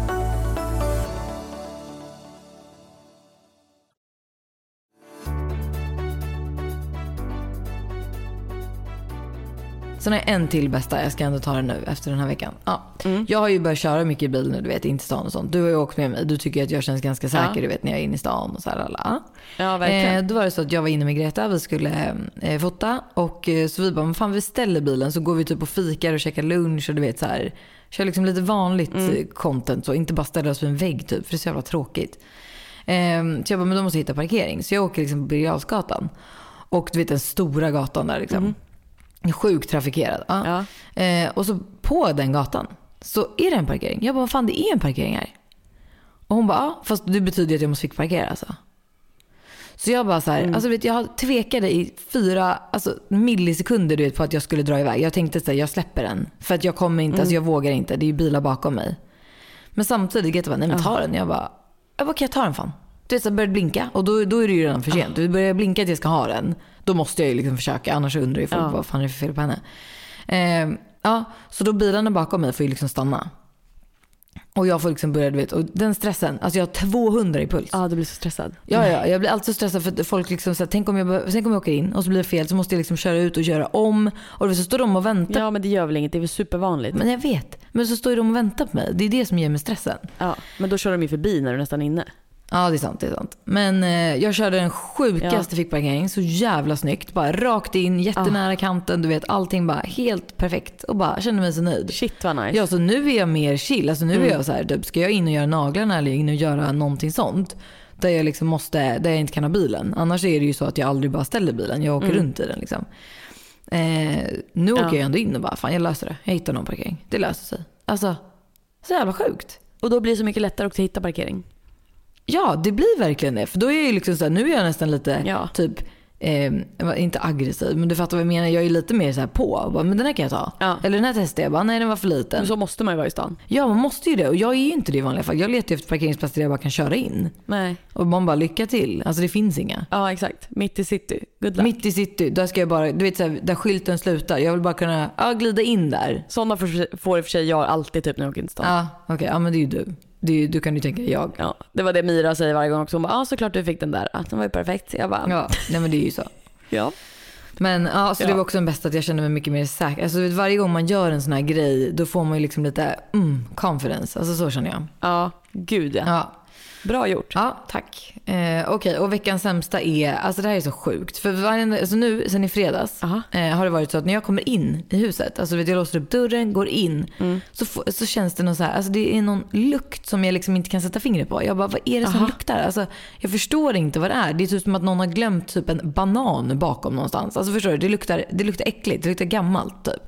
Sen har jag en till bästa, jag ska ändå ta den nu efter den här veckan. Jag har ju börjat köra mycket i bil nu, du vet, in till stan och sånt. Du har ju åkt med mig, du tycker att jag känns ganska säker, du vet, när jag är inne i stan och så här. Alla. Ja, verkligen. Då var det så att jag var inne med Greta, vi skulle fota, och så vi bara, men fan, vi ställer bilen, så går vi typ och fikar och käkar lunch och du vet så här, kör liksom lite vanligt content, så inte bara ställa oss vid en vägg typ, för det är så jävla tråkigt. Så jag bara, men då måste jag hitta parkering. Så jag åker liksom på Birger Jarlsgatan, och du vet den stora gatan där liksom. Sjukt trafikerad. Och så på den gatan så är det en parkering. Jag bara, vad fan, det är en parkering här. Och hon bara, fast det betyder att jag måste fick parkera alltså. Så jag bara så här, alltså vet, jag tvekade i 4 millisekunder, du vet, på att jag skulle dra iväg. Jag tänkte så här, jag släpper den, för att jag kommer inte, alltså jag vågar inte, det är ju bilar bakom mig. Men samtidigt Greta bara, nej men ta den. Jag bara, kan jag ta den fan? Du vet, så började blinka, och då är det ju redan för sent. Du börjar blinka att jag ska ha den. Då måste jag ju liksom försöka, annars undrar ju folk vad fan är det för fel på henne. Så då bilarna bakom mig får ju liksom stanna. Och jag får liksom börja, du vet, och den stressen, alltså jag har 200 i puls. Ja, du blir så stressad. Ja, jag blir alltid stressad för att folk liksom så här, tänk om jag åker in och så blir det fel, så måste jag liksom köra ut och göra om, och så står de och väntar. Ja, men det gör väl inget, det är väl supervanligt. Men jag vet, men så står de och väntar på mig. Det är det som ger mig stressen. Ja, men då kör de ju förbi när du är nästan inne. Ja, det är sant. Men jag körde den sjukaste fickparkering, så jävla snyggt. Bara rakt in, jättenära kanten, du vet, allting bara helt perfekt. Och bara kände mig så nöjd. Shit vad nice. Ja, så nu är jag mer chill. Alltså nu är jag så här, typ, ska jag in och göra naglarna eller in och göra någonting sånt där jag liksom måste, där jag inte kan ha bilen. Annars är det ju så att jag aldrig bara ställer bilen. Jag åker runt i den liksom. Nu åker jag ändå in och bara, fan jag löser det. Jag hittar någon parkering. Det löser sig. Alltså, så jävla sjukt. Och då blir det så mycket lättare också att hitta parkering. Ja, det blir verkligen det. För då är jag ju liksom så här, nu är jag nästan lite typ inte aggressiv, men du fattar vad jag menar. Jag är lite mer så här på, bara, men den här kan jag ta. Ja. Eller den här testade jag bara, nej den var för liten. Men så måste man ju vara i stan. Ja, man måste ju det. Och jag är ju inte det i vanliga fall. Jag letar ju efter parkeringsplatser där jag bara kan köra in. Nej. Och man bara, lycka till. Alltså det finns inga. Ja, exakt. Mitt i city. Good luck. Mitt i city, där ska jag bara, du vet så här, där skylten slutar. Jag vill bara kunna glida in där. Sådana får i och för sig jag alltid typ när jag åker in till stan. Ja, okej. Ja, men det är ju du. Du kan ju tänka jag. Ja, det var det Mira säger varje gång också. Hon bara, såklart du fick den där. Den var ju perfekt. Jag bara, ja, nej men det är ju så. Ja. Men så det var också den bästa, att jag kände mig mycket mer säker. Alltså varje gång man gör en sån här grej, då får man ju liksom lite confidence. Alltså så känner jag. Ja, gud ja. Bra gjort. Ja, tack. Okej, och veckans sämsta är, alltså det här är så sjukt. För alltså nu, sen i fredags, har det varit så att när jag kommer in i huset, alltså vet jag låser upp dörren, går in, så känns det någon så här, alltså det är någon lukt som jag liksom inte kan sätta fingret på. Jag bara, vad är det som luktar? Alltså jag förstår inte vad det är. Det är typ som att någon har glömt typ en banan bakom någonstans. Alltså förstår du, det luktar äckligt, det luktar gammalt typ.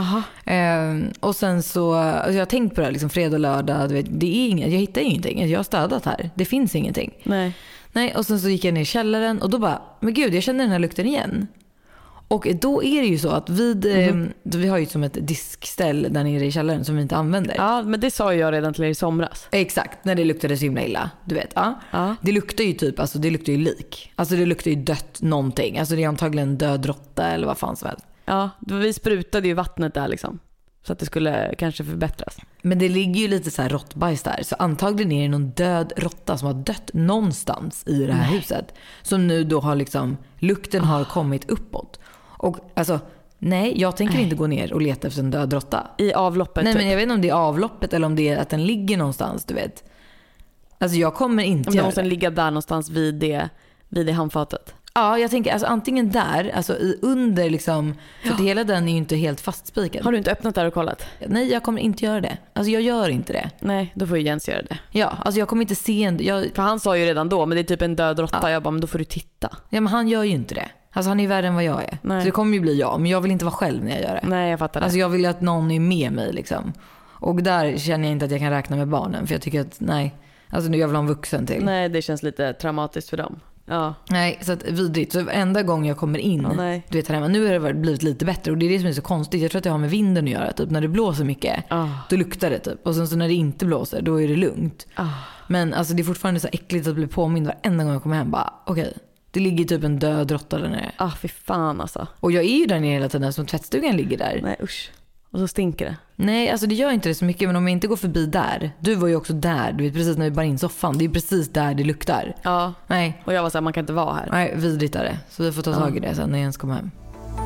Och sen så, alltså jag har tänkt på det här, liksom fredag, lördag, du vet, det är inget, jag hittar ingenting, jag har städat här, det finns ingenting. Nej, och sen så gick jag ner i källaren och då bara, men gud, jag känner den här lukten igen. Och då är det ju så att vi har ju som ett diskställ där nere i källaren som vi inte använder. Ja, men det sa jag redan till er i somras. Exakt, när det luktade så himla illa, du vet. Det luktar ju typ, alltså det luktar ju lik. Alltså det luktar ju dött någonting. Alltså det är antagligen en död råtta eller vad fan som helst. Ja, vi sprutade ju vattnet där liksom. Så att det skulle kanske förbättras. Men det ligger ju lite så här råttbajs där. Så antagligen är det någon död råtta som har dött någonstans i det här huset. Som nu då har liksom, lukten har kommit uppåt. Och alltså, nej, jag tänker inte gå ner och leta efter en död råtta. I avloppet? Nej, typ. men jag vet inte om det är avloppet eller om det är att den ligger någonstans, du vet. Alltså jag kommer inte göra det. Måste den ligga där någonstans vid det handfatet? Ja, jag tänker alltså antingen där, alltså under liksom, för att hela den är ju inte helt fastspikad. Har du inte öppnat där och kollat? Nej, jag kommer inte göra det. Alltså jag gör inte det. Nej, då får ju Jens göra det. Ja, alltså jag kommer inte se För han sa ju redan då, men det är typ en död råtta. Jag bara, men då får du titta. Ja, men han gör ju inte det. Alltså han är värre än vad jag är. Nej. Så det kommer ju bli jag, men jag vill inte vara själv när jag gör det. Nej, jag fattar det. Alltså jag vill att någon är med mig liksom. Och där känner jag inte att jag kan räkna med barnen, för jag tycker att nej. Alltså nu jag vill ha en vuxen till. Nej, det känns lite traumatiskt för dem. Ja. Nej, så att vidrigt. Så enda gång jag kommer in, du vet här hemma, nu har det blivit lite bättre. Och det är det som är så konstigt. Jag tror att det har med vinden att göra. Typ när det blåser mycket, då luktar det typ. Och sen så när det inte blåser, då är det lugnt. Men alltså det är fortfarande så äckligt att bli påmind varenda gång jag kommer hem. Bara, okej, det ligger typ en död råtta där nere. Fy fan alltså. Och jag är ju där nere hela tiden, som tvättstugan ligger där. Nej, usch. Och så stinker det. Nej, alltså det gör inte det så mycket. Men om jag inte går förbi där. Du var ju också där, du vet, precis när vi bara in soffan. Det är precis där det luktar. Ja, nej. Och jag var så här, man kan inte vara här. Nej, vidrigt är det. Så vi får ta tag i det sen när Jens kommer hem.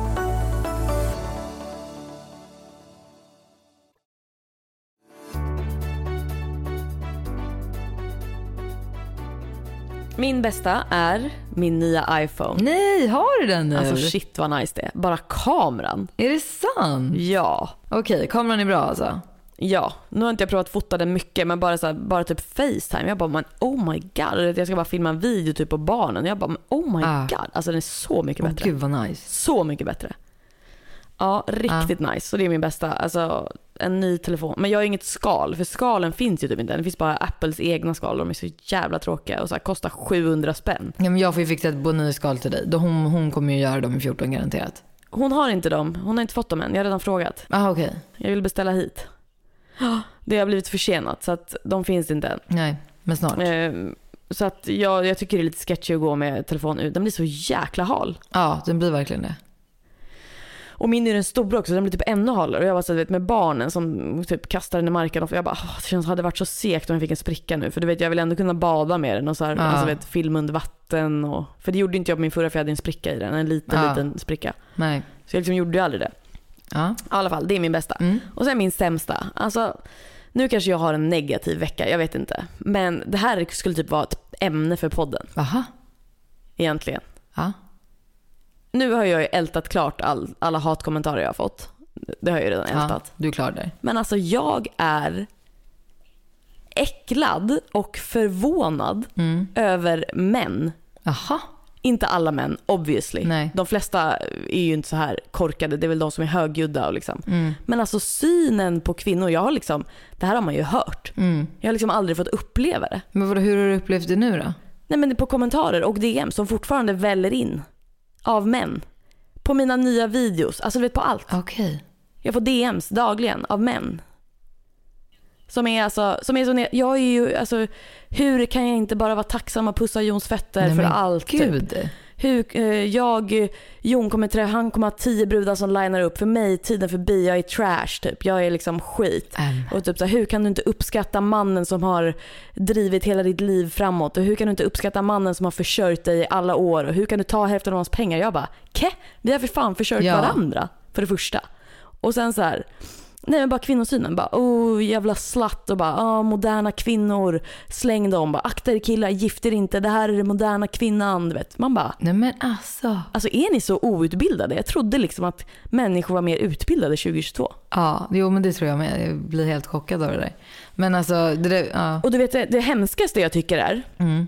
Min bästa är min nya iPhone. Nej, har du den nu? Alltså shit vad nice det är. Bara kameran. Är det sant? Ja. Okej, kameran är bra alltså? Ja, nu har inte jag provat fota den mycket, men bara typ FaceTime. Jag bara, oh my god, jag ska bara filma en video typ på barnen. Jag bara, oh my god, alltså den är så mycket bättre. Gud vad nice. Så mycket bättre. Ja, riktigt nice. Så det är min bästa, alltså en ny telefon. Men jag har inget skal, för skalen finns ju typ inte. Det finns bara Apples egna skal, de är så jävla tråkiga och så här, kostar 700 spänn. Ja, men jag får ju fixa ett bonus-skal till dig. Hon kommer ju göra dem i 14 garanterat. Hon har inte dem, hon har inte fått dem än. Jag har redan frågat. Okej. Jag vill beställa hit. Det har blivit försenat så att de finns inte än. Nej, men snart. Så att jag tycker det är lite sketchy att gå med telefon ut. Den blir så jäkla hal. Ja, den blir verkligen det. Och min är den stora också, den blir typ ännu halare. Och jag var så vet med barnen som typ kastar den i marken. Och jag bara, det känns hade varit så segt om jag fick en spricka nu. För du vet, jag vill ändå kunna bada med den och så här, alltså vet, filma under vatten. Och, för det gjorde inte jag på min förra, för jag hade en spricka i den. En liten spricka. Nej. Så jag liksom gjorde ju aldrig det. Ja. I alla fall, det är min bästa. Och sen min sämsta. Alltså, nu kanske jag har en negativ vecka, jag vet inte. Men det här skulle typ vara ämne för podden. Aha. Egentligen. Ja. Nu har jag ju ältat klart alla hatkommentarer jag har fått. Det har jag ju redan ältat. Ja, du är klar där. Men alltså jag är äcklad och förvånad över män. Aha. Inte alla män, obviously. Nej. De flesta är ju inte så här korkade. Det är väl de som är högljudda och liksom. Men alltså synen på kvinnor, jag har liksom, det här har man ju hört. Jag har liksom aldrig fått uppleva det. Men hur har du upplevt det nu då? Nej, men det är på kommentarer och DM som fortfarande väller in av män. På mina nya videos, alltså du vet, på allt. Okej. Jag får DMs dagligen av män. Som är så, jag är ju, alltså, hur kan jag inte bara vara tacksam och pussa Jons fötter? Nej, för allt? Gud. Typ. Jon han kommer ha 10 brudar som linar upp. För mig, tiden förbi, jag är trash typ. Jag är liksom skit. Och typ så här, hur kan du inte uppskatta mannen som har drivit hela ditt liv framåt? Och hur kan du inte uppskatta mannen som har försörjt dig i alla år? Och hur kan du ta hälften av hans pengar? Jag bara, vi har för fan försörjt varandra för det första. Och sen så här, nej men bara kvinnosynen, bara jävla slatt och bara moderna kvinnor, släng dem, bara akta er killar, gifter inte, det här är den moderna kvinnan, du vet. Man bara, nej men alltså är ni så outbildade? Jag trodde liksom att människor var mer utbildade 2022. Ja, jo men det tror jag med. Jag blir helt chockad av det där. Men alltså och du vet, det hemskaste jag tycker är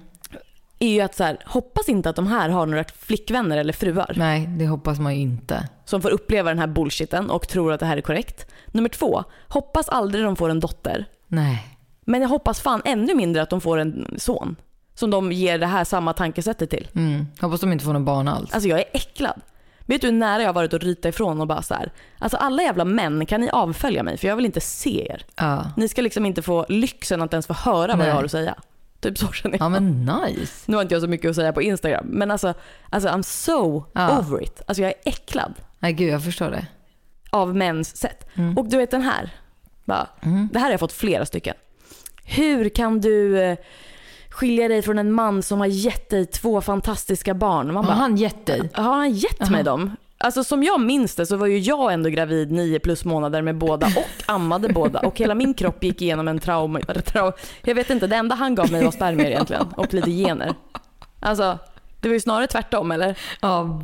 ju att så här, hoppas inte att de här har några flickvänner eller fruar. Nej, det hoppas man ju inte. Som får uppleva den här bullshiten och tror att det här är korrekt. Nummer 2, hoppas aldrig de får en dotter. Nej. Men jag hoppas fan ännu mindre att de får en son. Som de ger det här samma tankesättet till. Hoppas de inte får någon barn alls. Alltså jag är äcklad. Vet du hur nära jag har varit att ryta ifrån och bara så här. Alltså alla jävla män, kan ni avfölja mig? För jag vill inte se er. Ni ska liksom inte få lyxen att ens få höra vad jag har att säga. Typ så känner jag. Ja men nice. Nu har inte jag så mycket att säga på Instagram. Men alltså I'm so over it. Alltså jag är äcklad. Nej gud, jag förstår det. Av mäns sätt. Och du vet den här. Det här har jag fått flera stycken. Hur kan du skilja dig från en man som har gett dig 2 fantastiska barn? Man bara, har han gett dig? Har han gett mig dem? Alltså som jag minns det så var ju jag ändå gravid 9+ månader med båda och ammade båda. Och hela min kropp gick igenom en trauma. Jag vet inte, det enda han gav mig var spermier egentligen. Och lite gener. Alltså, det var ju snarare tvärtom, eller? Ja,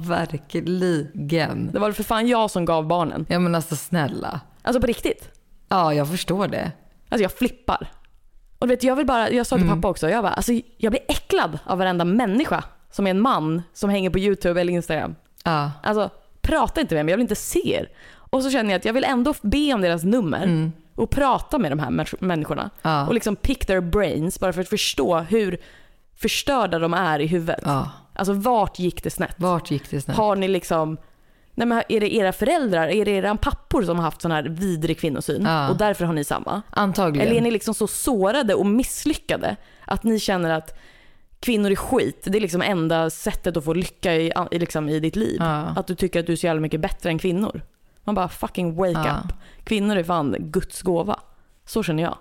verkligen. Det var för fan jag som gav barnen. Ja men alltså snälla. Alltså på riktigt. Ja, jag förstår det. Alltså jag flippar. Och vet, jag sa till pappa också, jag blir äcklad av varenda människa som är en man som hänger på YouTube eller Instagram. Ja. Alltså, prata inte med mig, jag vill inte se er. Och så känner jag att jag vill ändå be om deras nummer och prata med de här människorna. Och liksom pick their brains bara för att förstå hur förstörda de är i huvudet. Alltså vart gick det snett? Har ni liksom, nej men är det era föräldrar, är det era pappor som har haft sån här vidrig kvinnosyn och därför har ni samma? Antagligen. Eller är ni liksom så sårade och misslyckade att ni känner att kvinnor är skit, det är liksom enda sättet att få lycka i ditt liv. Att du tycker att du är så jävla mycket bättre än kvinnor. Man bara fucking wake up. Kvinnor är fan Guds gåva. Så känner jag.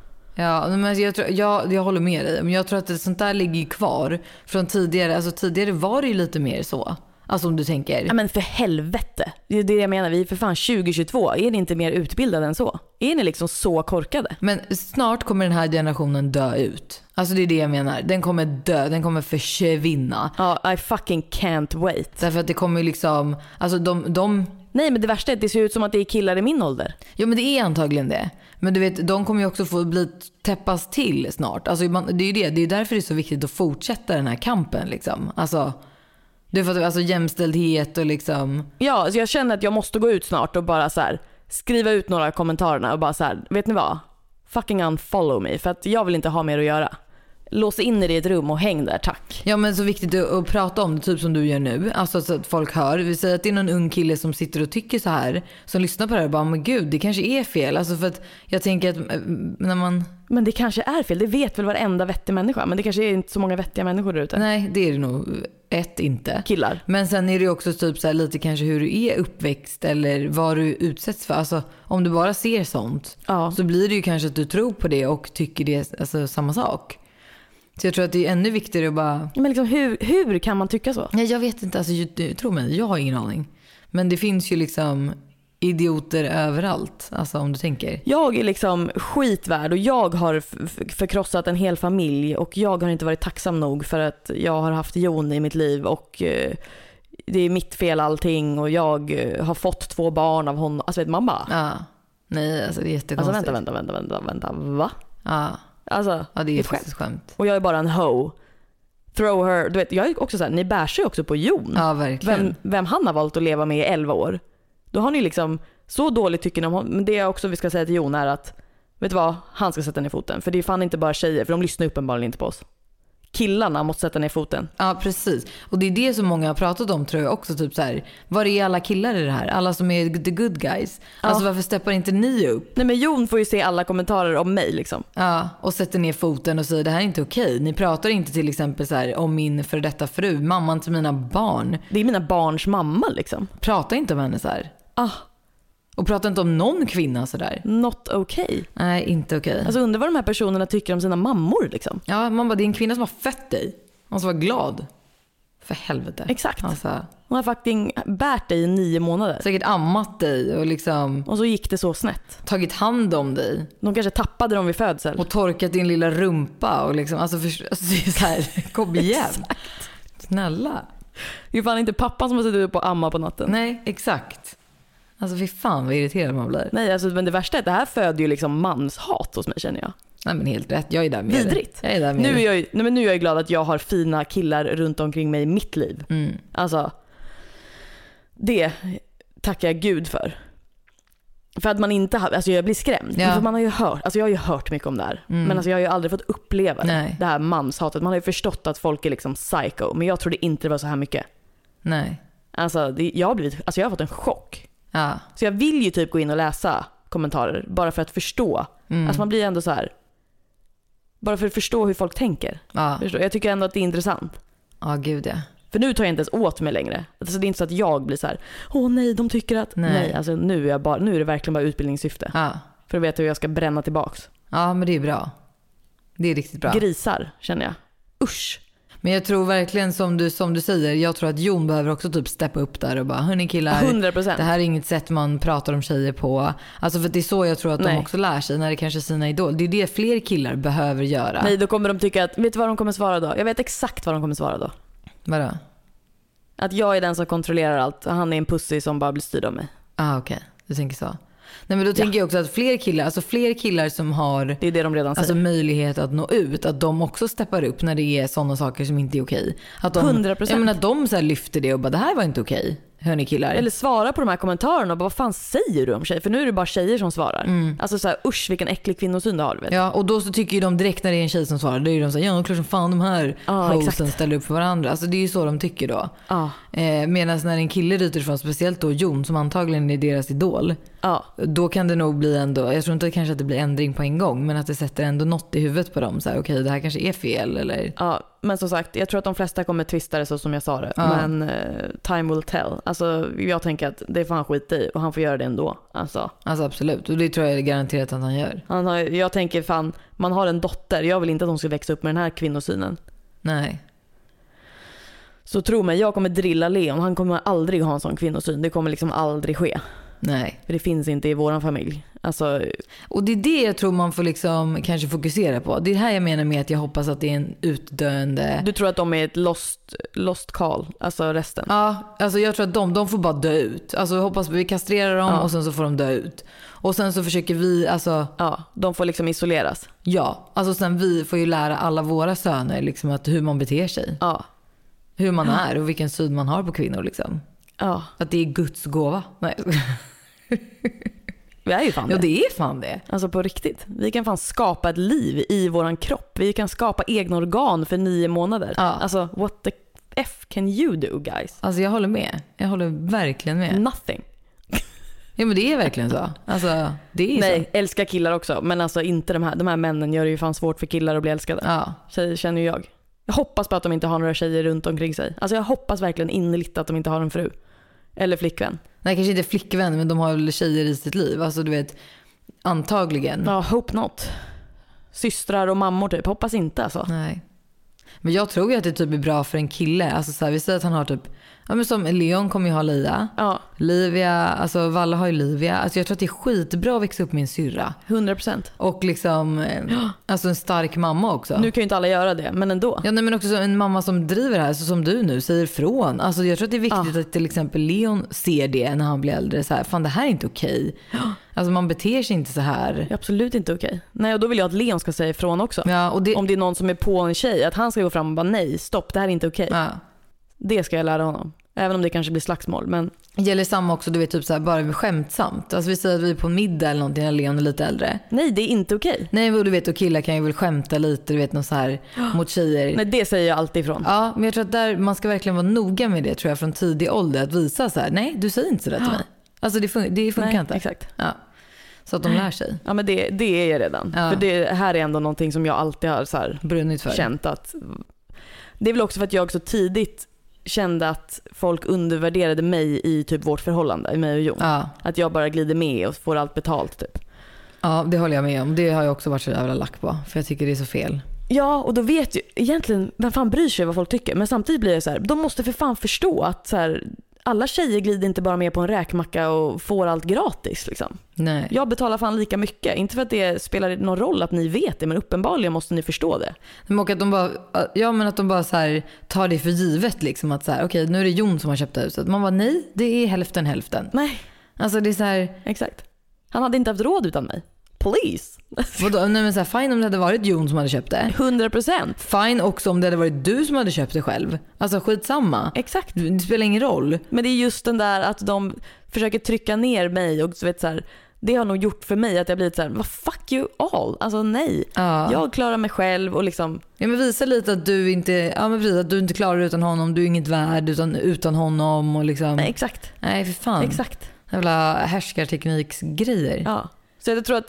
Ja, men jag håller med dig. Men jag tror att det, sånt där ligger ju kvar från tidigare. Alltså tidigare var det ju lite mer så. Alltså om du tänker. Ja men för helvete. Det är det jag menar. Vi är för fan 2022. Är ni inte mer utbildade än så? Är ni liksom så korkade? Men snart kommer den här generationen dö ut. Alltså det är det jag menar. Den kommer dö. Den kommer försvinna. Ja, I fucking can't wait. Därför att det kommer liksom. Alltså de Nej men det värsta är att det ser ut som att det är killar i min ålder. Ja men det är antagligen det. Men du vet, de kommer ju också få täppas till snart. Alltså det är ju det. Det är därför det är så viktigt att fortsätta den här kampen liksom. Alltså det är för att, alltså jämställdhet och liksom. Ja, alltså jag känner att jag måste gå ut snart och bara så här skriva ut några kommentarerna och bara så här, vet ni vad? Fucking unfollow me, för att jag vill inte ha mer att göra. Lås in i ett rum och häng där, tack. Ja men så viktigt att prata om det, typ som du gör nu. Alltså så att folk hör. Vi säger att det är någon ung kille som sitter och tycker så här, som lyssnar på det här och bara, men gud, det kanske är fel. Alltså för att jag tänker att när man. Men det kanske är fel, det vet väl varenda vettig människa. Men det kanske är inte så många vettiga människor där ute. Nej, det är det nog inte. Killar. Men sen är det också typ så här lite kanske hur du är uppväxt eller vad du utsätts för. Alltså om du bara ser sånt så blir det ju kanske att du tror på det och tycker det är alltså samma sak. Så jag tror att det är ännu viktigare att bara. Men liksom hur kan man tycka så? Nej, jag vet inte, alltså tro mig, jag har ingen aning. Men det finns ju liksom idioter överallt. Alltså om du tänker. Jag är liksom skitvärd och jag har förkrossat en hel familj och jag har inte varit tacksam nog för att jag har haft Jon i mitt liv och det är mitt fel allting och jag har fått 2 barn av honom. Alltså vet man bara. Ja. Nej, alltså det är jättekonstigt. Alltså vänta, va? Ja. Alltså, Ja, det är faktiskt skämt. Och jag är bara en hoe. Throw her. Du vet, jag är också så här, ni bär sig också på Jon. Ja, verkligen. Vem han har valt att leva med i 11 år. Då har ni liksom så dåligt tycker ni om honom. Men det jag också vi ska säga till Jon är att vet du vad, han ska sätta ner foten. För det är fan inte bara tjejer, för de lyssnar uppenbarligen inte på oss. Killarna måste sätta ner foten. Ja, precis. Och det är det som många har pratat om, tror jag också. Typ så här, var är alla killar i det här? Alla som är the good guys. Ja. Alltså varför steppar inte ni upp? Nej men Jon får ju se alla kommentarer om mig liksom. Ja, och sätter ner foten och säger det här är inte okej. Ni pratar inte till exempel så här, om min för detta fru, mamman till mina barn. Det är mina barns mamma liksom. Prata inte om henne så här. Ah, Och prata inte om någon kvinna så där. not okay. Nej, inte okej. Alltså undrar vad de här personerna tycker om sina mammor liksom. Ja, man bara, det är en kvinna som har fött dig. Man ska vara glad. För helvete. Exakt. Alltså, Hon har faktiskt bärt dig i 9 månader. säkert ammat dig och liksom Och så gick det så snett. tagit hand om dig. De kanske tappade dem vid födsel. Och torkat din lilla rumpa och liksom, alltså, alltså det är så här, kom igen. Snälla. Det är fan inte pappan som har suttit upp och amma på natten. Nej, exakt. Alltså fy fan vad irriterad man blir. Nej, alltså, men det värsta är att det här föder ju liksom manshat hos mig känner jag. Nej men helt rätt, jag är där med Vidrigt. dig. Jag är där med Nu är dig. nu är jag glad att jag har fina killar runt omkring mig i mitt liv. Alltså, det tackar jag Gud för. För att man inte har, alltså jag blir skrämd. Ja. För man har ju hört, alltså jag har ju hört mycket om det här. Men alltså jag har ju aldrig fått uppleva Nej. det här manshatet. Man har ju förstått att folk är liksom psycho. Men jag trodde inte det var så här mycket. Nej. Alltså jag har fått en chock. Ja. Så jag vill ju typ gå in och läsa kommentarer bara för att förstå. Alltså man blir ändå så här. Bara för att förstå hur folk tänker. Ja. Förstå? Jag tycker ändå att det är intressant. Ja, gud ja. För nu tar jag inte ens åt mig längre. Alltså det är inte så att jag blir så här. Åh nej, de tycker att nej, alltså nu är det verkligen bara utbildningssyfte. Ja. För att veta hur jag ska bränna tillbaks. Ja, men det är bra. Det är riktigt bra. Grisar känner jag. Usch. Men jag tror verkligen som du säger, jag tror att Jon behöver också typ steppa upp där och bara, hörni killar, 100%. det här är inget sätt man pratar om tjejer på. Alltså för det är så jag tror att de också lär sig när det kanske är sina idol. Det är det fler killar behöver göra. Nej, då kommer de tycka att, vet du vad de kommer svara då? Jag vet exakt vad de kommer svara då. Vadå? Att jag är den som kontrollerar allt. Han är en pussy som bara blir styrd av mig. Okej. Du tänker så. Nej, men då tänker jag också att fler killar som har Det är det de redan säger. alltså möjlighet att nå ut, att de också steppar upp när det är sådana saker som inte är okej. Att de, 100%. Jag menar, att de så här lyfter det och bara, det här var inte okej. Hörni killar. Eller svara på de här kommentarerna och bara, vad fan säger du om tjejer? För nu är det bara tjejer som svarar. Alltså så här, usch vilken äcklig kvinnosyn du har, vet. Ja, och då så tycker ju de direkt när det är en tjej som svarar, då är de så här, ja klart som fan de här hosen ställer upp för varandra. Alltså det är ju så de tycker då. Medan när en kille ryter ifrån, speciellt då Jon som antagligen är deras idol, då kan det nog bli ändå, jag tror inte kanske att det blir ändring på en gång, men att det sätter ändå något i huvudet på dem. Så här, okej, det här kanske är fel eller... Ja, men som sagt, jag tror att de flesta kommer twista det så som jag sa det. Men time will tell. Alltså jag tänker att det är fan skit i och han får göra det ändå. Alltså absolut, och det tror jag är garanterat att han gör. Jag tänker fan, man har en dotter. Jag vill inte att hon ska växa upp med den här kvinnosynen. Nej. Så tro mig, jag kommer drilla Leon. Han kommer aldrig ha en sån kvinnosyn. Det kommer liksom aldrig ske. Nej. För det finns inte i våran familj. Alltså... Och det är det jag tror man får liksom kanske fokusera på. Det är här jag menar med att jag hoppas att det är en utdöende... Du tror att de är ett lost call, alltså resten? Ja, alltså jag tror att de får bara dö ut. Alltså jag hoppas att vi kastrerar dem och sen så får de dö ut. Och sen så försöker vi, alltså... Ja, de får liksom isoleras. Ja, alltså sen vi får ju lära alla våra söner liksom att hur man beter sig. Ja. Hur man är och vilken syn man har på kvinnor liksom. Ja. Att det är Guds gåva. Nej. Vi är ju fan det. Ja, det är fan det. Alltså på riktigt. Vi kan fan skapa ett liv i våran kropp. Vi kan skapa egna organ för 9 månader. Ja. Alltså what the F can you do, guys? Alltså jag håller med. Jag håller verkligen med. Nothing. Ja, men det är verkligen så. Alltså det är Nej, så. älskar killar också. Men alltså inte de här männen gör det ju fan svårt för killar att bli älskade. Ja. Tjejer känner ju jag. Jag hoppas på att de inte har några tjejer runt omkring sig. Alltså jag hoppas verkligen innerligt att de inte har en fru. Eller flickvän. Nej, kanske inte flickvän, men de har väl tjejer i sitt liv. Alltså du vet, antagligen. Ja, hope not. Systrar och mammor typ. Hoppas inte alltså. Nej. Men jag tror ju att det typ är bra för en kille. Alltså så här, vi säger att han har typ, ja men som Leon kommer ju ha Lia. Ja. Livia, alltså Valla har ju Livia. Alltså jag tror att det är skitbra att växa upp med en syrra. 100%. Och liksom, alltså en stark mamma också. Nu kan ju inte alla göra det, men ändå. Ja, nej, men också en mamma som driver det här, så som du nu säger från. Alltså jag tror att det är viktigt att till exempel Leon ser det när han blir äldre. Så här, fan det här är inte okej. Alltså man beter sig inte så här. Det är absolut inte okej. Nej, och då vill jag att Leon ska säga ifrån också. Ja, och om det är någon som är på en tjej, att han ska gå fram och bara nej, stopp, det här är inte okej. Ja. Det ska jag lära honom. Även om det kanske blir slagsmål. Men gäller samma också, du vet, typ så här, bara skämtsamt. Alltså vi säger att vi är på en middag eller någonting när Leon är lite äldre. nej, det är inte okej. Nej, men du vet, och killar kan ju väl skämta lite, du vet, något så här mot tjejer. Nej, det säger jag alltid ifrån. Ja, men jag tror att där, man ska verkligen vara noga med det, tror jag, från tidig ålder. Att visa så här, nej, du säger inte så där till mig. Alltså det funkar nej, inte. Exakt. Ja. Så att de lär sig. Ja, men det är jag redan. Ja. För det här är ändå någonting som jag alltid har så här brunnit för. Känt att... Det är väl också för att jag så tidigt kände att folk undervärderade mig i typ vårt förhållande, mig och Jon. Ja. Att jag bara glider med och får allt betalt typ. Ja, det håller jag med om. Det har jag också varit så jävla lack på. För jag tycker det är så fel. Ja, och då vet ju egentligen, vem fan bryr sig vad folk tycker. Men samtidigt blir jag så här, de måste för fan förstå att så här, alla tjejer glider inte bara med på en räkmacka och får allt gratis liksom. Nej. Jag betalar fan lika mycket. Inte för att det spelar någon roll att ni vet det, men uppenbarligen måste ni förstå det. Men att de bara, ja, men att de bara så här, tar det för givet liksom, att så här, okej, nu är det Jon som har köpt huset. Man bara, nej, det är hälften. Nej. Alltså det är så här... Exakt. Han hade inte haft råd utan mig. Please. Vadå? Nej, men så här, fine om det hade varit Jon som hade köpt det. 100%. Fine också om det hade varit du som hade köpt det själv. Alltså skitsamma. Exakt. Det spelar ingen roll. Men det är just den där att de försöker trycka ner mig och så vet så här, det har nog gjort för mig att jag blivit så här, vad fuck you all. Alltså nej. Ja. Jag klarar mig själv och liksom... Ja, men visa lite att du inte, ja, men precis, att du inte klarar utan honom, du är inget värd utan honom och liksom. Nej, exakt. Nej, för fan. Exakt. Jävla härskartekniksgrejer. Ja. Så jag tror att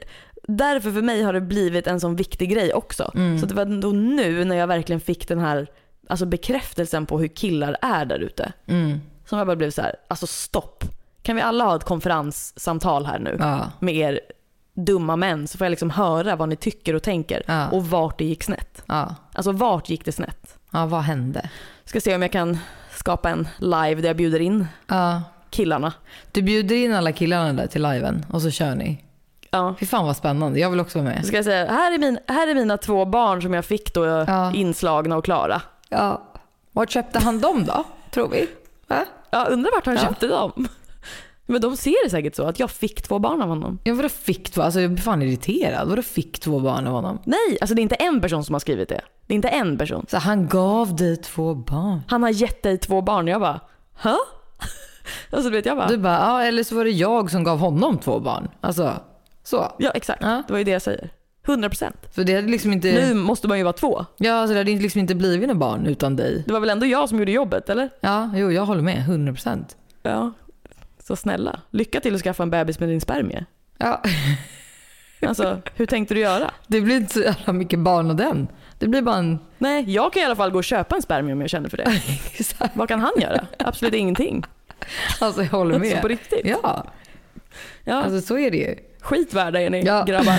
därför för mig har det blivit en sån viktig grej också. Så det var då nu när jag verkligen fick den här alltså bekräftelsen på hur killar är där ute. Som jag bara blev så här, alltså stopp. Kan vi alla ha ett konferenssamtal här nu med er dumma män, så får jag liksom höra vad ni tycker och tänker och vart det gick snett. Alltså vart gick det snett? Ja, vad hände? Ska se om jag kan skapa en live där jag bjuder in killarna. Du bjuder in alla killarna där till liven och så kör ni. Ja. Fy fan vad spännande, jag vill också vara med. Ska jag säga, här är mina 2 barn som jag fick då inslagna och klara. Ja. Vart köpte han dem då, tror vi? Va? Ja, undrar vart han köpte dem. Men de ser det säkert så, att jag fick 2 barn av honom. Ja, vadå fick 2? Alltså jag blir fan irriterad. Vadå fick 2 barn av honom? Nej, alltså det är inte en person som har skrivit det. Det är inte en person. Så han gav dig 2 barn? Han har gett dig 2 barn. Jag bara, hä? Och så vet jag bara. Du bara, ja, eller så var det jag som gav honom 2 barn. Alltså, så. Ja, exakt. Det var ju det jag säger. 100%. För det hade liksom inte... Nu måste man ju vara 2. Ja, alltså det hade liksom inte blivit några barn utan dig. Det var väl ändå jag som gjorde jobbet, eller? Ja, jo, jag håller med. 100%. Ja, så snälla. Lycka till att skaffa en bebis med din spermie. Ja. Alltså, hur tänkte du göra? Det blir inte så jävla mycket barn av den. Det blir bara en... Nej, jag kan i alla fall gå och köpa en spermie om jag känner för det. Vad kan han göra? Absolut ingenting. Alltså jag håller med. Alltså, på riktigt. Ja. Alltså så är det ju. Skitvärda är ni, grabbar.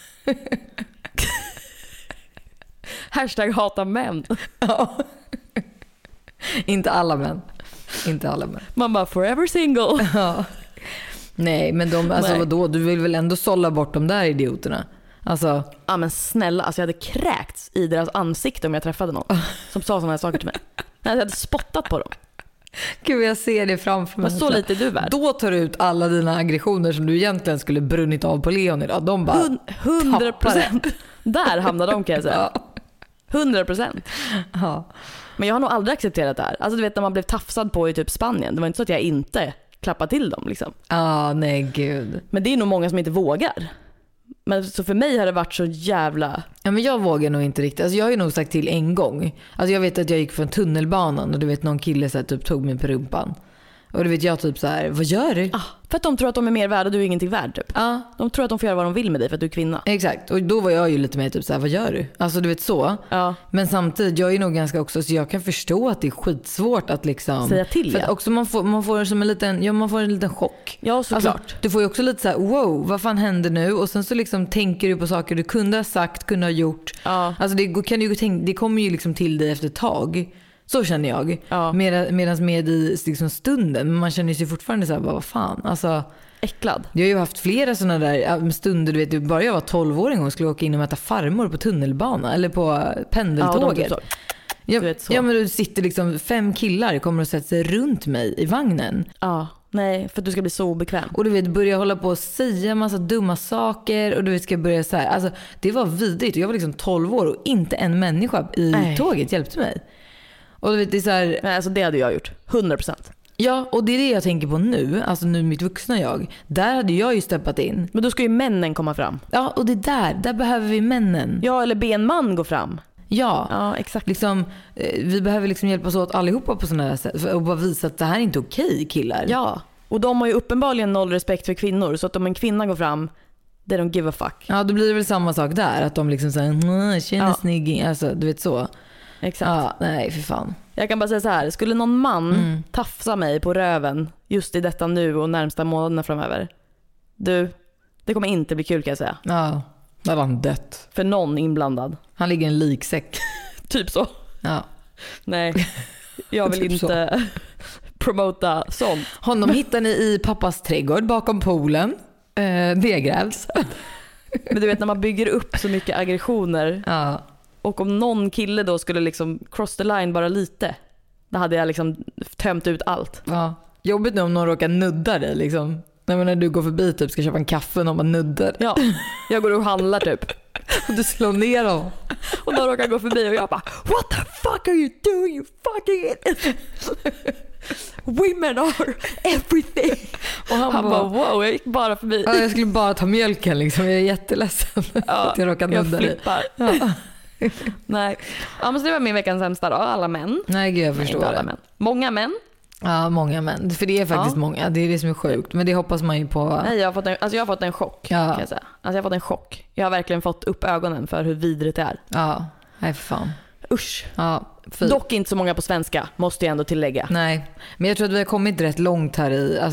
Hashtag hata män. Ja. Inte alla män. Inte alla män. Man bara forever single. Ja. Nej, men vadå? Du vill väl ändå sålla bort de där idioterna? Alltså. Ja, men snälla, alltså jag hade kräkts i deras ansikte om jag träffade någon som sa såna här saker till mig. Jag hade spottat på dem. Gud, jag ser det framför mig. Men så lite du värd. Då tar du ut alla dina aggressioner som du egentligen skulle brunnit av på Leon idag. De bara 100%. Där hamnar de, kan jag säga. 100%. Ja. Men jag har nog aldrig accepterat det här. Alltså du vet när man blev tafsad på i typ Spanien. Det var inte så att jag inte klappade till dem liksom. Nej gud. Men det är nog många som inte vågar. Men så för mig har det varit så jävla... Ja, men jag vågar nog inte riktigt. Alltså jag har ju nog sagt till en gång. Alltså jag vet att jag gick från tunnelbanan och du vet någon kille så här, typ tog mig på rumpan. Och du vet jag typ så här, vad gör du? För att de tror att de är mer värda och du är ingenting värd typ. Ja. De tror att de får göra vad de vill med dig för att du är kvinna. Exakt, och då var jag ju lite mer typ såhär, vad gör du? Alltså du vet så. Ja. Men samtidigt, jag är nog ganska också, så jag kan förstå att det är skitsvårt att liksom säga till. För att också man får som en liten, man får en liten chock. Ja, såklart. Alltså, du får ju också lite såhär, wow, vad fan händer nu? Och sen så liksom tänker du på saker du kunde ha sagt, kunde ha gjort. Ja. Alltså det kommer ju liksom till dig efter ett tag. Så känner jag. Ja. Medans med i liksom stunden. Men man känner sig fortfarande så här, vad fan. Alltså, äcklad. jag har ju haft flera sådana där stunder. Du vet, bara jag var 12-åring och skulle åka in och möta farmor på tunnelbana. Eller på pendeltåget. Ja, men du sitter liksom 5 killar kommer och sätter sig runt mig i vagnen. Ja, nej, för att du ska bli så obekväm. Och du vet, börja hålla på och säga massa dumma saker. Och du vet, ska börja så här. Alltså, det var vidrigt. Jag var liksom 12 år och inte en människa i tåget hjälpte mig. Och du vet, det är så här, nej, alltså det hade jag gjort, 100%. Ja, och det är det jag tänker på nu. Alltså nu mitt vuxna jag. Där hade jag ju steppat in. Men då ska ju männen komma fram. Ja, och det där behöver vi männen. Ja, eller be en man gå fram. Ja, exakt. Liksom, vi behöver liksom hjälpas åt allihopa på sådana här sätt. Och bara visa att det här är inte okej, killar. Ja, och de har ju uppenbarligen noll respekt för kvinnor. Så att om en kvinna går fram, they don't give a fuck. Ja, då blir det väl samma sak där. Att de liksom säger, känner snygg. Alltså, du vet så. Exakt. Ja, nej, för fan. Jag kan bara säga så här, skulle någon man tafsa mig på röven just i detta nu och närmsta månaderna framöver. Du, det kommer inte bli kul kan jag säga. Ja, där var han dött. För någon inblandad. Han ligger i en liksäck. Typ så. Ja. Nej, jag vill typ inte promota sånt. Honom hittar ni i pappas trädgård bakom poolen. Det grävs. Men du vet när man bygger upp så mycket aggressioner. Ja. Och om någon kille då skulle liksom cross the line bara lite, då hade jag liksom tömt ut allt. Ja. Jobbigt nu om någon råkar nudda dig liksom. När du går förbi typ ska köpa en kaffe och någon bara nuddar. Ja, jag går och handlar typ. Och du slår ner dem. Och någon råkar gå förbi och jag bara, what the fuck are you doing, you fucking idiot? Women are everything. Och han bara, wow, jag gick bara förbi. Ja, jag skulle bara ta mjölken liksom. Jag är jätteledsen att jag råkar nudda dig. Ja. Nej. Ja, men så det var min veckans sämsta då. Alla män. Nej, gud, jag förstår det. Män. Många män. Ja, många män. För det är faktiskt många. Det är det som är sjukt. Men det hoppas man ju på. Nej, jag har fått en chock. Kan jag säga. Alltså jag har fått en chock. Jag har verkligen fått upp ögonen för hur vidrigt det är. Ja, nej för fan. Usch. Ja, dock inte så många på svenska, måste jag ändå tillägga. Nej, men jag tror att vi har kommit rätt långt här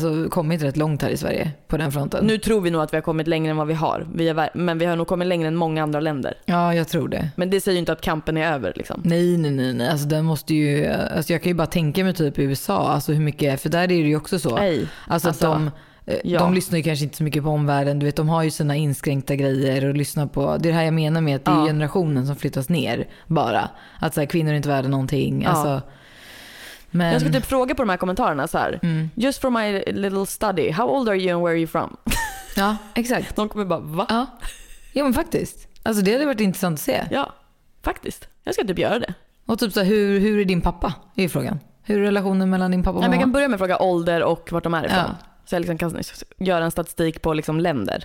i Sverige på den fronten. Nu tror vi nog att vi har kommit längre än vad vi har. Men vi har nog kommit längre än många andra länder. Ja, jag tror det. Men det säger ju inte att kampen är över liksom. Nej. Alltså den måste ju, alltså jag kan ju bara tänka mig typ i USA, alltså hur mycket, för där är det ju också så. Alltså att de lyssnar ju kanske inte så mycket på omvärlden. Du vet, de har ju sina inskränkta grejer och lyssnar på. Det är det här jag menar med att det är generationen som flyttas ner bara. Att så här, kvinnor är inte värda någonting. Alltså, men... Jag ska typ fråga på de här kommentarerna så här. Just for my little study, how old are you and where are you from? Ja, exakt. De kommer bara, va? Ja, men faktiskt. Alltså det hade varit intressant att se. Ja, faktiskt. Jag ska typ göra det. Och typ så här, hur är din pappa? Det är frågan. Hur är relationen mellan din pappa och mamma? Jag kan börja med att fråga ålder och vart de är ifrån. Så jag liksom kan göra en statistik på liksom länder.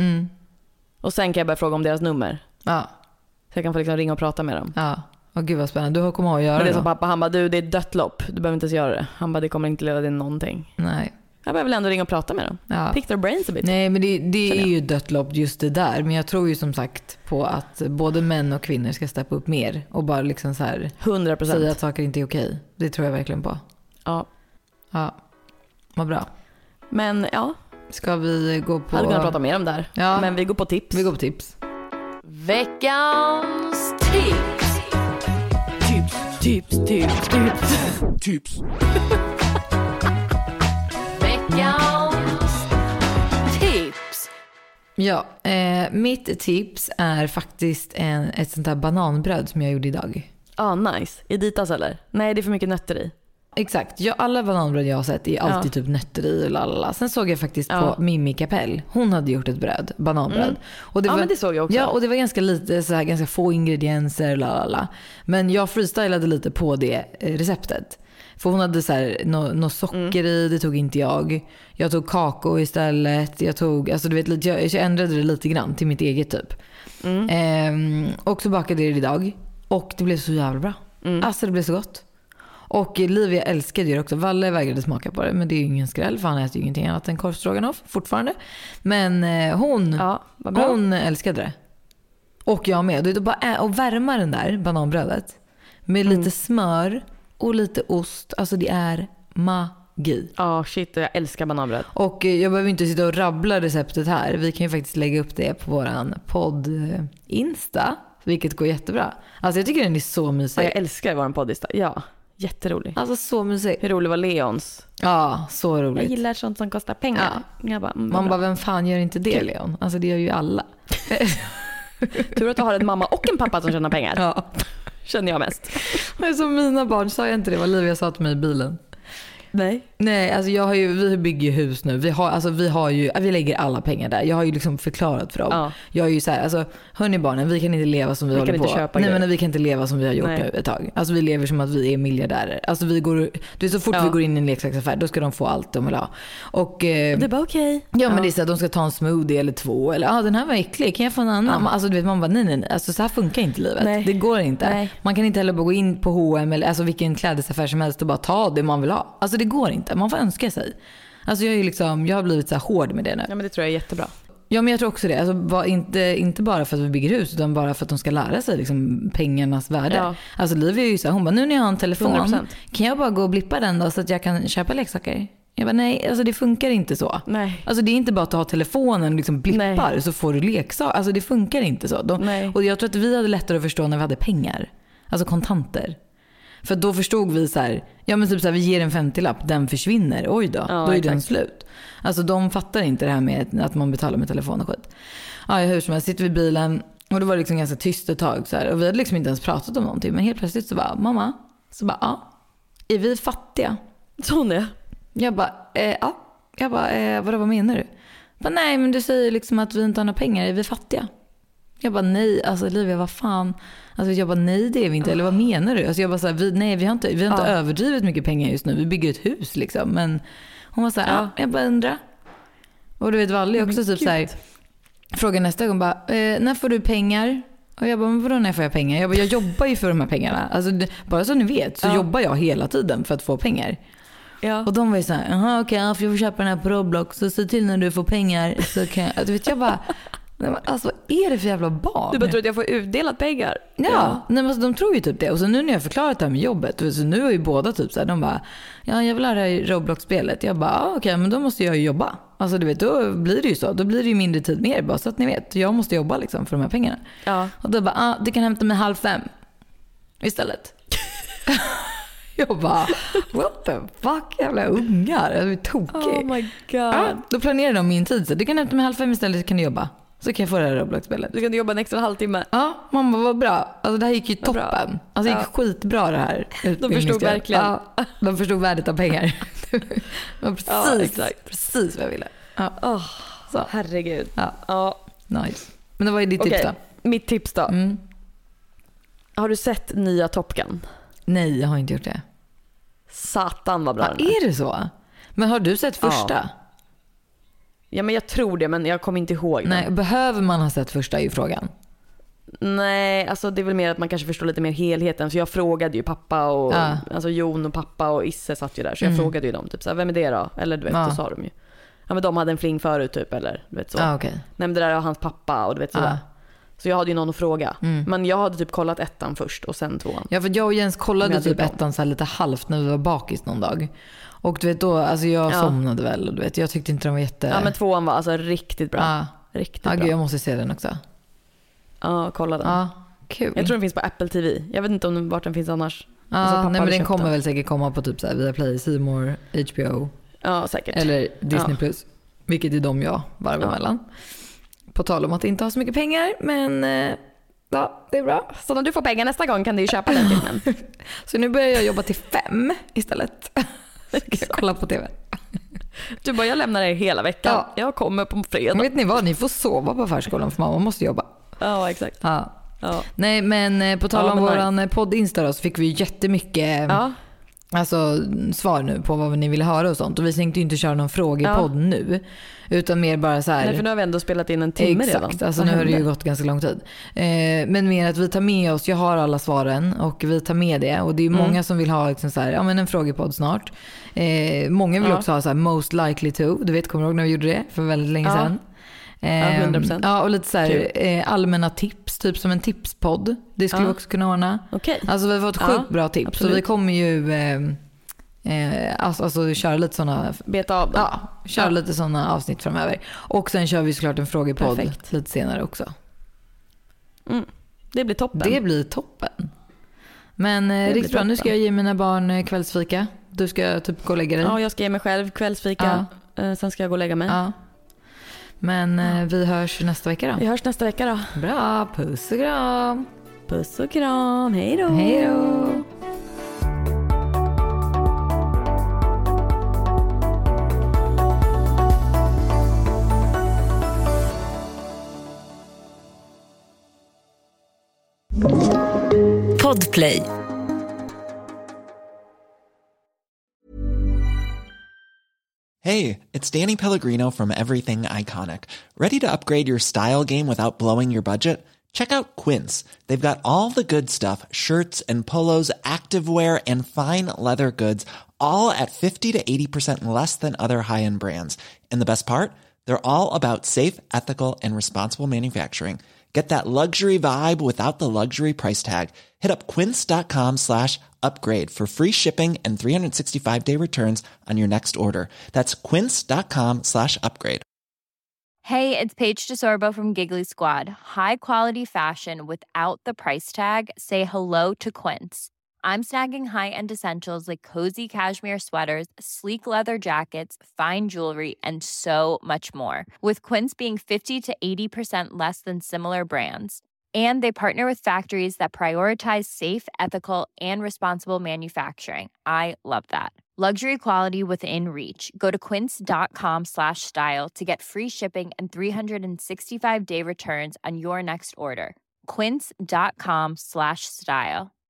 Och sen kan jag börja fråga om deras nummer. Ja. Så jag kan få liksom ringa och prata med dem. Ja. Åh gud vad spännande. Du har kommit ihåg att göra det. Men det är som pappa, han bara, det är ett dött lopp. Du behöver inte ens göra det. Han bara, det kommer inte leda till någonting. Nej. Jag behöver väl ändå ringa och prata med dem. Ja. Pick their brains a bit. Nej, men det är ju dött lopp just det där. Men jag tror ju som sagt på att både män och kvinnor ska steppa upp mer. Och bara liksom så här 100%. Säga att saker inte är okej. Det tror jag verkligen på. Ja. Ja, vad bra. Men ja. Ska vi gå på... Jag hade kunnat prata mer om det här. Ja. Men vi går på tips. Vi går på tips. Veckans tips. Tips. Veckans tips. Ja, mitt tips är faktiskt ett sånt där bananbröd som jag gjorde idag. Nice. Editas eller? Nej, det är för mycket nötter i. Exakt. Alla bananbröd jag har sett är alltid typ nötter i och lalala. Sen såg jag faktiskt på Mimmi Kapell. Hon hade gjort ett bananbröd. Och det var, men det såg jag också. Ja, och det var ganska lite så här, ganska få ingredienser lalala. Men jag freestylade lite på det receptet. För hon hade så här något socker i, det tog inte jag. Jag tog kakao istället. Jag ändrade det lite grann till mitt eget typ. Och så bakade jag det idag. Och det blev så jävla bra. Alltså det blev så gott. Och Livia älskade ju det också. Valle vägrade smaka på det, men det är ju ingen skräll för han äter ju ingenting annat än korvstroganoff fortfarande. Men hon älskade det. Och jag med. Det är bara att värma den där bananbrödet med lite smör och lite ost. Alltså det är magi. Ja, shit, jag älskar bananbröd. Och jag behöver inte sitta och rabbla receptet här. Vi kan ju faktiskt lägga upp det på våran podd Insta, vilket går jättebra. Alltså jag tycker den är så mysig. Ja, jag älskar våran podd Insta. Ja, jätterolig. Alltså så mysig. Hur rolig var Leons? Ja, så roligt. Jag gillar sånt som kostar pengar. Ja. Jag bara, man bara, vem fan gör inte det, Leon? Alltså det gör ju alla. Tur att du har en mamma och en pappa som tjänar pengar. Ja. Känner jag mest. Som mina barn, sa jag inte det? Vad Livia sa till mig i bilen. Nej, alltså vi bygger ju hus nu. Vi lägger alla pengar där. Jag har ju liksom förklarat för dem. Ja. Jag är ju så här, alltså hörni barnen, vi kan inte leva som vi håller på. Vi kan inte leva som vi har gjort nu ett tag. Alltså vi lever som att vi är miljardärer. Alltså så fort vi går in i en leksaksaffär, då ska de få allt de vill ha. Och det är bara okej. Ja, men det är så att de ska ta en smoothie eller 2 eller den här var äcklig, kan jag få en annan? Alltså du vet, man bara nej. Alltså så här funkar inte livet. Nej. Det går inte. Nej. Man kan inte heller bara gå in på H&M eller alltså vilken klädesaffär som helst och bara ta det man vill ha. Alltså det går inte. Man får önska sig. Alltså jag har blivit så här hård med det nu. Ja, men det tror jag är jättebra. Ja, men jag tror också det. Alltså, inte bara för att vi bygger hus, utan bara för att de ska lära sig liksom, pengarnas värde. Ja. Alltså Liv är ju så här, hon bara, nu när jag har en telefon 100%. Kan jag bara gå och blippa den då så att jag kan köpa leksaker? Jag bara, nej, alltså det funkar inte så. Nej. Alltså det är inte bara att ha telefonen liksom blippar så får du leksaker. Alltså det funkar inte så. Och jag tror att vi hade lättare att förstå när vi hade pengar. Alltså kontanter. För då förstod vi så här, ja men typ så här, vi ger en 50-lapp, den försvinner, oj då, då är den slut. Alltså de fattar inte det här med att man betalar med telefon och skit. Ja, hur som helst, sitter vi i bilen och det var liksom ganska tyst ett tag så här, och vi hade liksom inte ens pratat om någonting, men helt plötsligt så bara, mamma, så bara, ja, är vi fattiga? Så är. Jag bara, ja. Jag bara, vad menar du? Bara, nej, men du säger liksom att vi inte har några pengar, är vi fattiga? Jag bara, nej, alltså Livia, vad fan? Alltså jag bara, nej det är vi inte, eller vad menar du? Alltså jag bara så här, vi har inte överdrivet mycket pengar just nu, vi bygger ett hus liksom. Men hon var så här, jag bara undrar. Och du vet, Valle också typ så här, frågar nästa gång bara, när får du pengar? Och jag bara, men vadå när får jag pengar? Jag jobbar ju för de här pengarna. Alltså bara så ni vet så jobbar jag hela tiden för att få pengar. Ja. Och de var ju så här, jaha okej, jag får köpa den här på Roblox, så se till när du får pengar så kan jag, du vet, jag bara, alltså vad är det för jävla barn? Du bara tror att jag får utdelat pengar? Ja. Nej, men alltså, de tror ju typ det. Och så nu när jag förklarat det här med jobbet, så nu är ju båda typ så här, de bara, ja jag vill ha det här Roblox-spelet. Jag bara, okej, men då måste jag ju jobba. Alltså du vet, då blir det ju så. Då blir det ju mindre tid mer, bara så att ni vet. Jag måste jobba liksom för de här pengarna. Ja. Och då bara, du kan hämta mig 4:30 istället. Jag bara, what the fuck, jävla ungar. Jag är tokig. Oh my god. Ja, då planerar de min tid. Så du kan hämta mig 4:30 istället, så kan du jobba. Så kan jag få det här Roblox-spelet. Du kan jobba en extra halvtimme. Ja, mamma, vad bra. Alltså det här gick ju toppen. Bra. Alltså det gick skitbra det här. De förstod verkligen. Ja, de förstod värdet av pengar. Det var precis vad jag ville. Ja. Så. Herregud. Ja. Nice. Men det var ju ditt tips då. Mitt tips då. Har du sett nya Top Gun? Nej, jag har inte gjort det. Satan vad bra. Är det så? Men har du sett första? Ja, men jag tror det, men jag kommer inte ihåg. Nej, behöver man ha sett första i frågan? Nej, alltså det är väl mer att man kanske förstår lite mer helheten. Så jag frågade ju pappa och alltså Jon och pappa och Isse satt ju där. Så jag frågade ju dem typ så här, vem är det då? Eller du vet, så sa de ju. Ja, men de hade en fling förut typ, eller du vet så. Okay. Nej, men det där var hans pappa och du vet så där. Så jag hade ju någon att fråga. Men jag hade typ kollat 1:an först och sen 2:an. Ja, för jag och Jens kollade typ 1:an så här lite halvt när vi var bakis någon dag. Och du vet då, alltså jag somnade väl och du vet, jag tyckte inte de var jätte... Ja, men 2:an var alltså riktigt bra. Riktigt bra. Gud, jag måste se den också. Ja, kolla den. Ja, kul. Jag tror den finns på Apple TV. Jag vet inte om vart den finns annars. Ja, alltså, nej, men den kommer väl säkert komma på typ så här Viaplay, C More, HBO. Ja, säkert. Eller Disney Plus. Vilket är de jag varvar mellan. På tal om att inte ha så mycket pengar, men ja, det är bra. Så när du får pengar nästa gång kan du ju köpa den filmen. Så nu börjar jag jobba till 5 istället. Ska kolla på TV. Du bara, jag lämnar dig hela veckan. Ja. Jag kommer på fredag. Vet ni vad, ni får sova på förskolan för mamma måste jobba. Ja, exakt. Ja. Nej, men på tal om våran podd Insta då, så fick vi jättemycket alltså svar nu på vad ni vill höra och sånt. Och vi tänkte ju inte köra någon frågepodd nu, utan mer bara så här. Nej, för nu har vi ändå spelat in en timme redan. Exakt, alltså nu har det ju gått ganska lång tid. Men mer att vi tar med oss, jag har alla svaren och vi tar med det. Och det är ju många som vill ha liksom så här, ja, men en frågepodd snart. Många vill också ha så här most likely to. Du vet, kommer du ihåg när vi gjorde det för väldigt länge sedan? 100%. Ja, och lite så här, allmänna tips, typ som en tipspodd. Det skulle vi också kunna ordna. Okay. Alltså vi har fått sjukt bra tips. Absolut. Så vi kommer ju alltså köra lite såna, beta av dem. Ja, köra lite såna avsnitt framöver. Och sen kör vi såklart en frågepodd lite senare också. Det blir toppen. Det blir toppen. Men riktigt bra, nu ska jag ge mina barn kvällsfika. Du ska typ gå och lägga dig. Ja, jag ska ge mig själv kvällsfika. Sen ska jag gå och lägga mig. Ja. Men vi hörs nästa vecka då. Vi hörs nästa vecka då. Bra, puss och kram. Puss och kram, hej då. Hej då. Podplay. Hey, it's Danny Pellegrino from Everything Iconic. Ready to upgrade your style game without blowing your budget? Check out Quince. They've got all the good stuff, shirts and polos, activewear and fine leather goods, all at 50 to 80% less than other high-end brands. And the best part? They're all about safe, ethical and responsible manufacturing. Get that luxury vibe without the luxury price tag. Hit up quince.com/upgrade for free shipping and 365-day returns on your next order. That's quince.com/upgrade. Hey, it's Paige DeSorbo from Giggly Squad. High quality fashion without the price tag. Say hello to Quince. I'm snagging high-end essentials like cozy cashmere sweaters, sleek leather jackets, fine jewelry, and so much more. With Quince being 50 to 80% less than similar brands. And they partner with factories that prioritize safe, ethical, and responsible manufacturing. I love that. Luxury quality within reach. Go to quince.com/style to get free shipping and 365-day returns on your next order. Quince.com/style.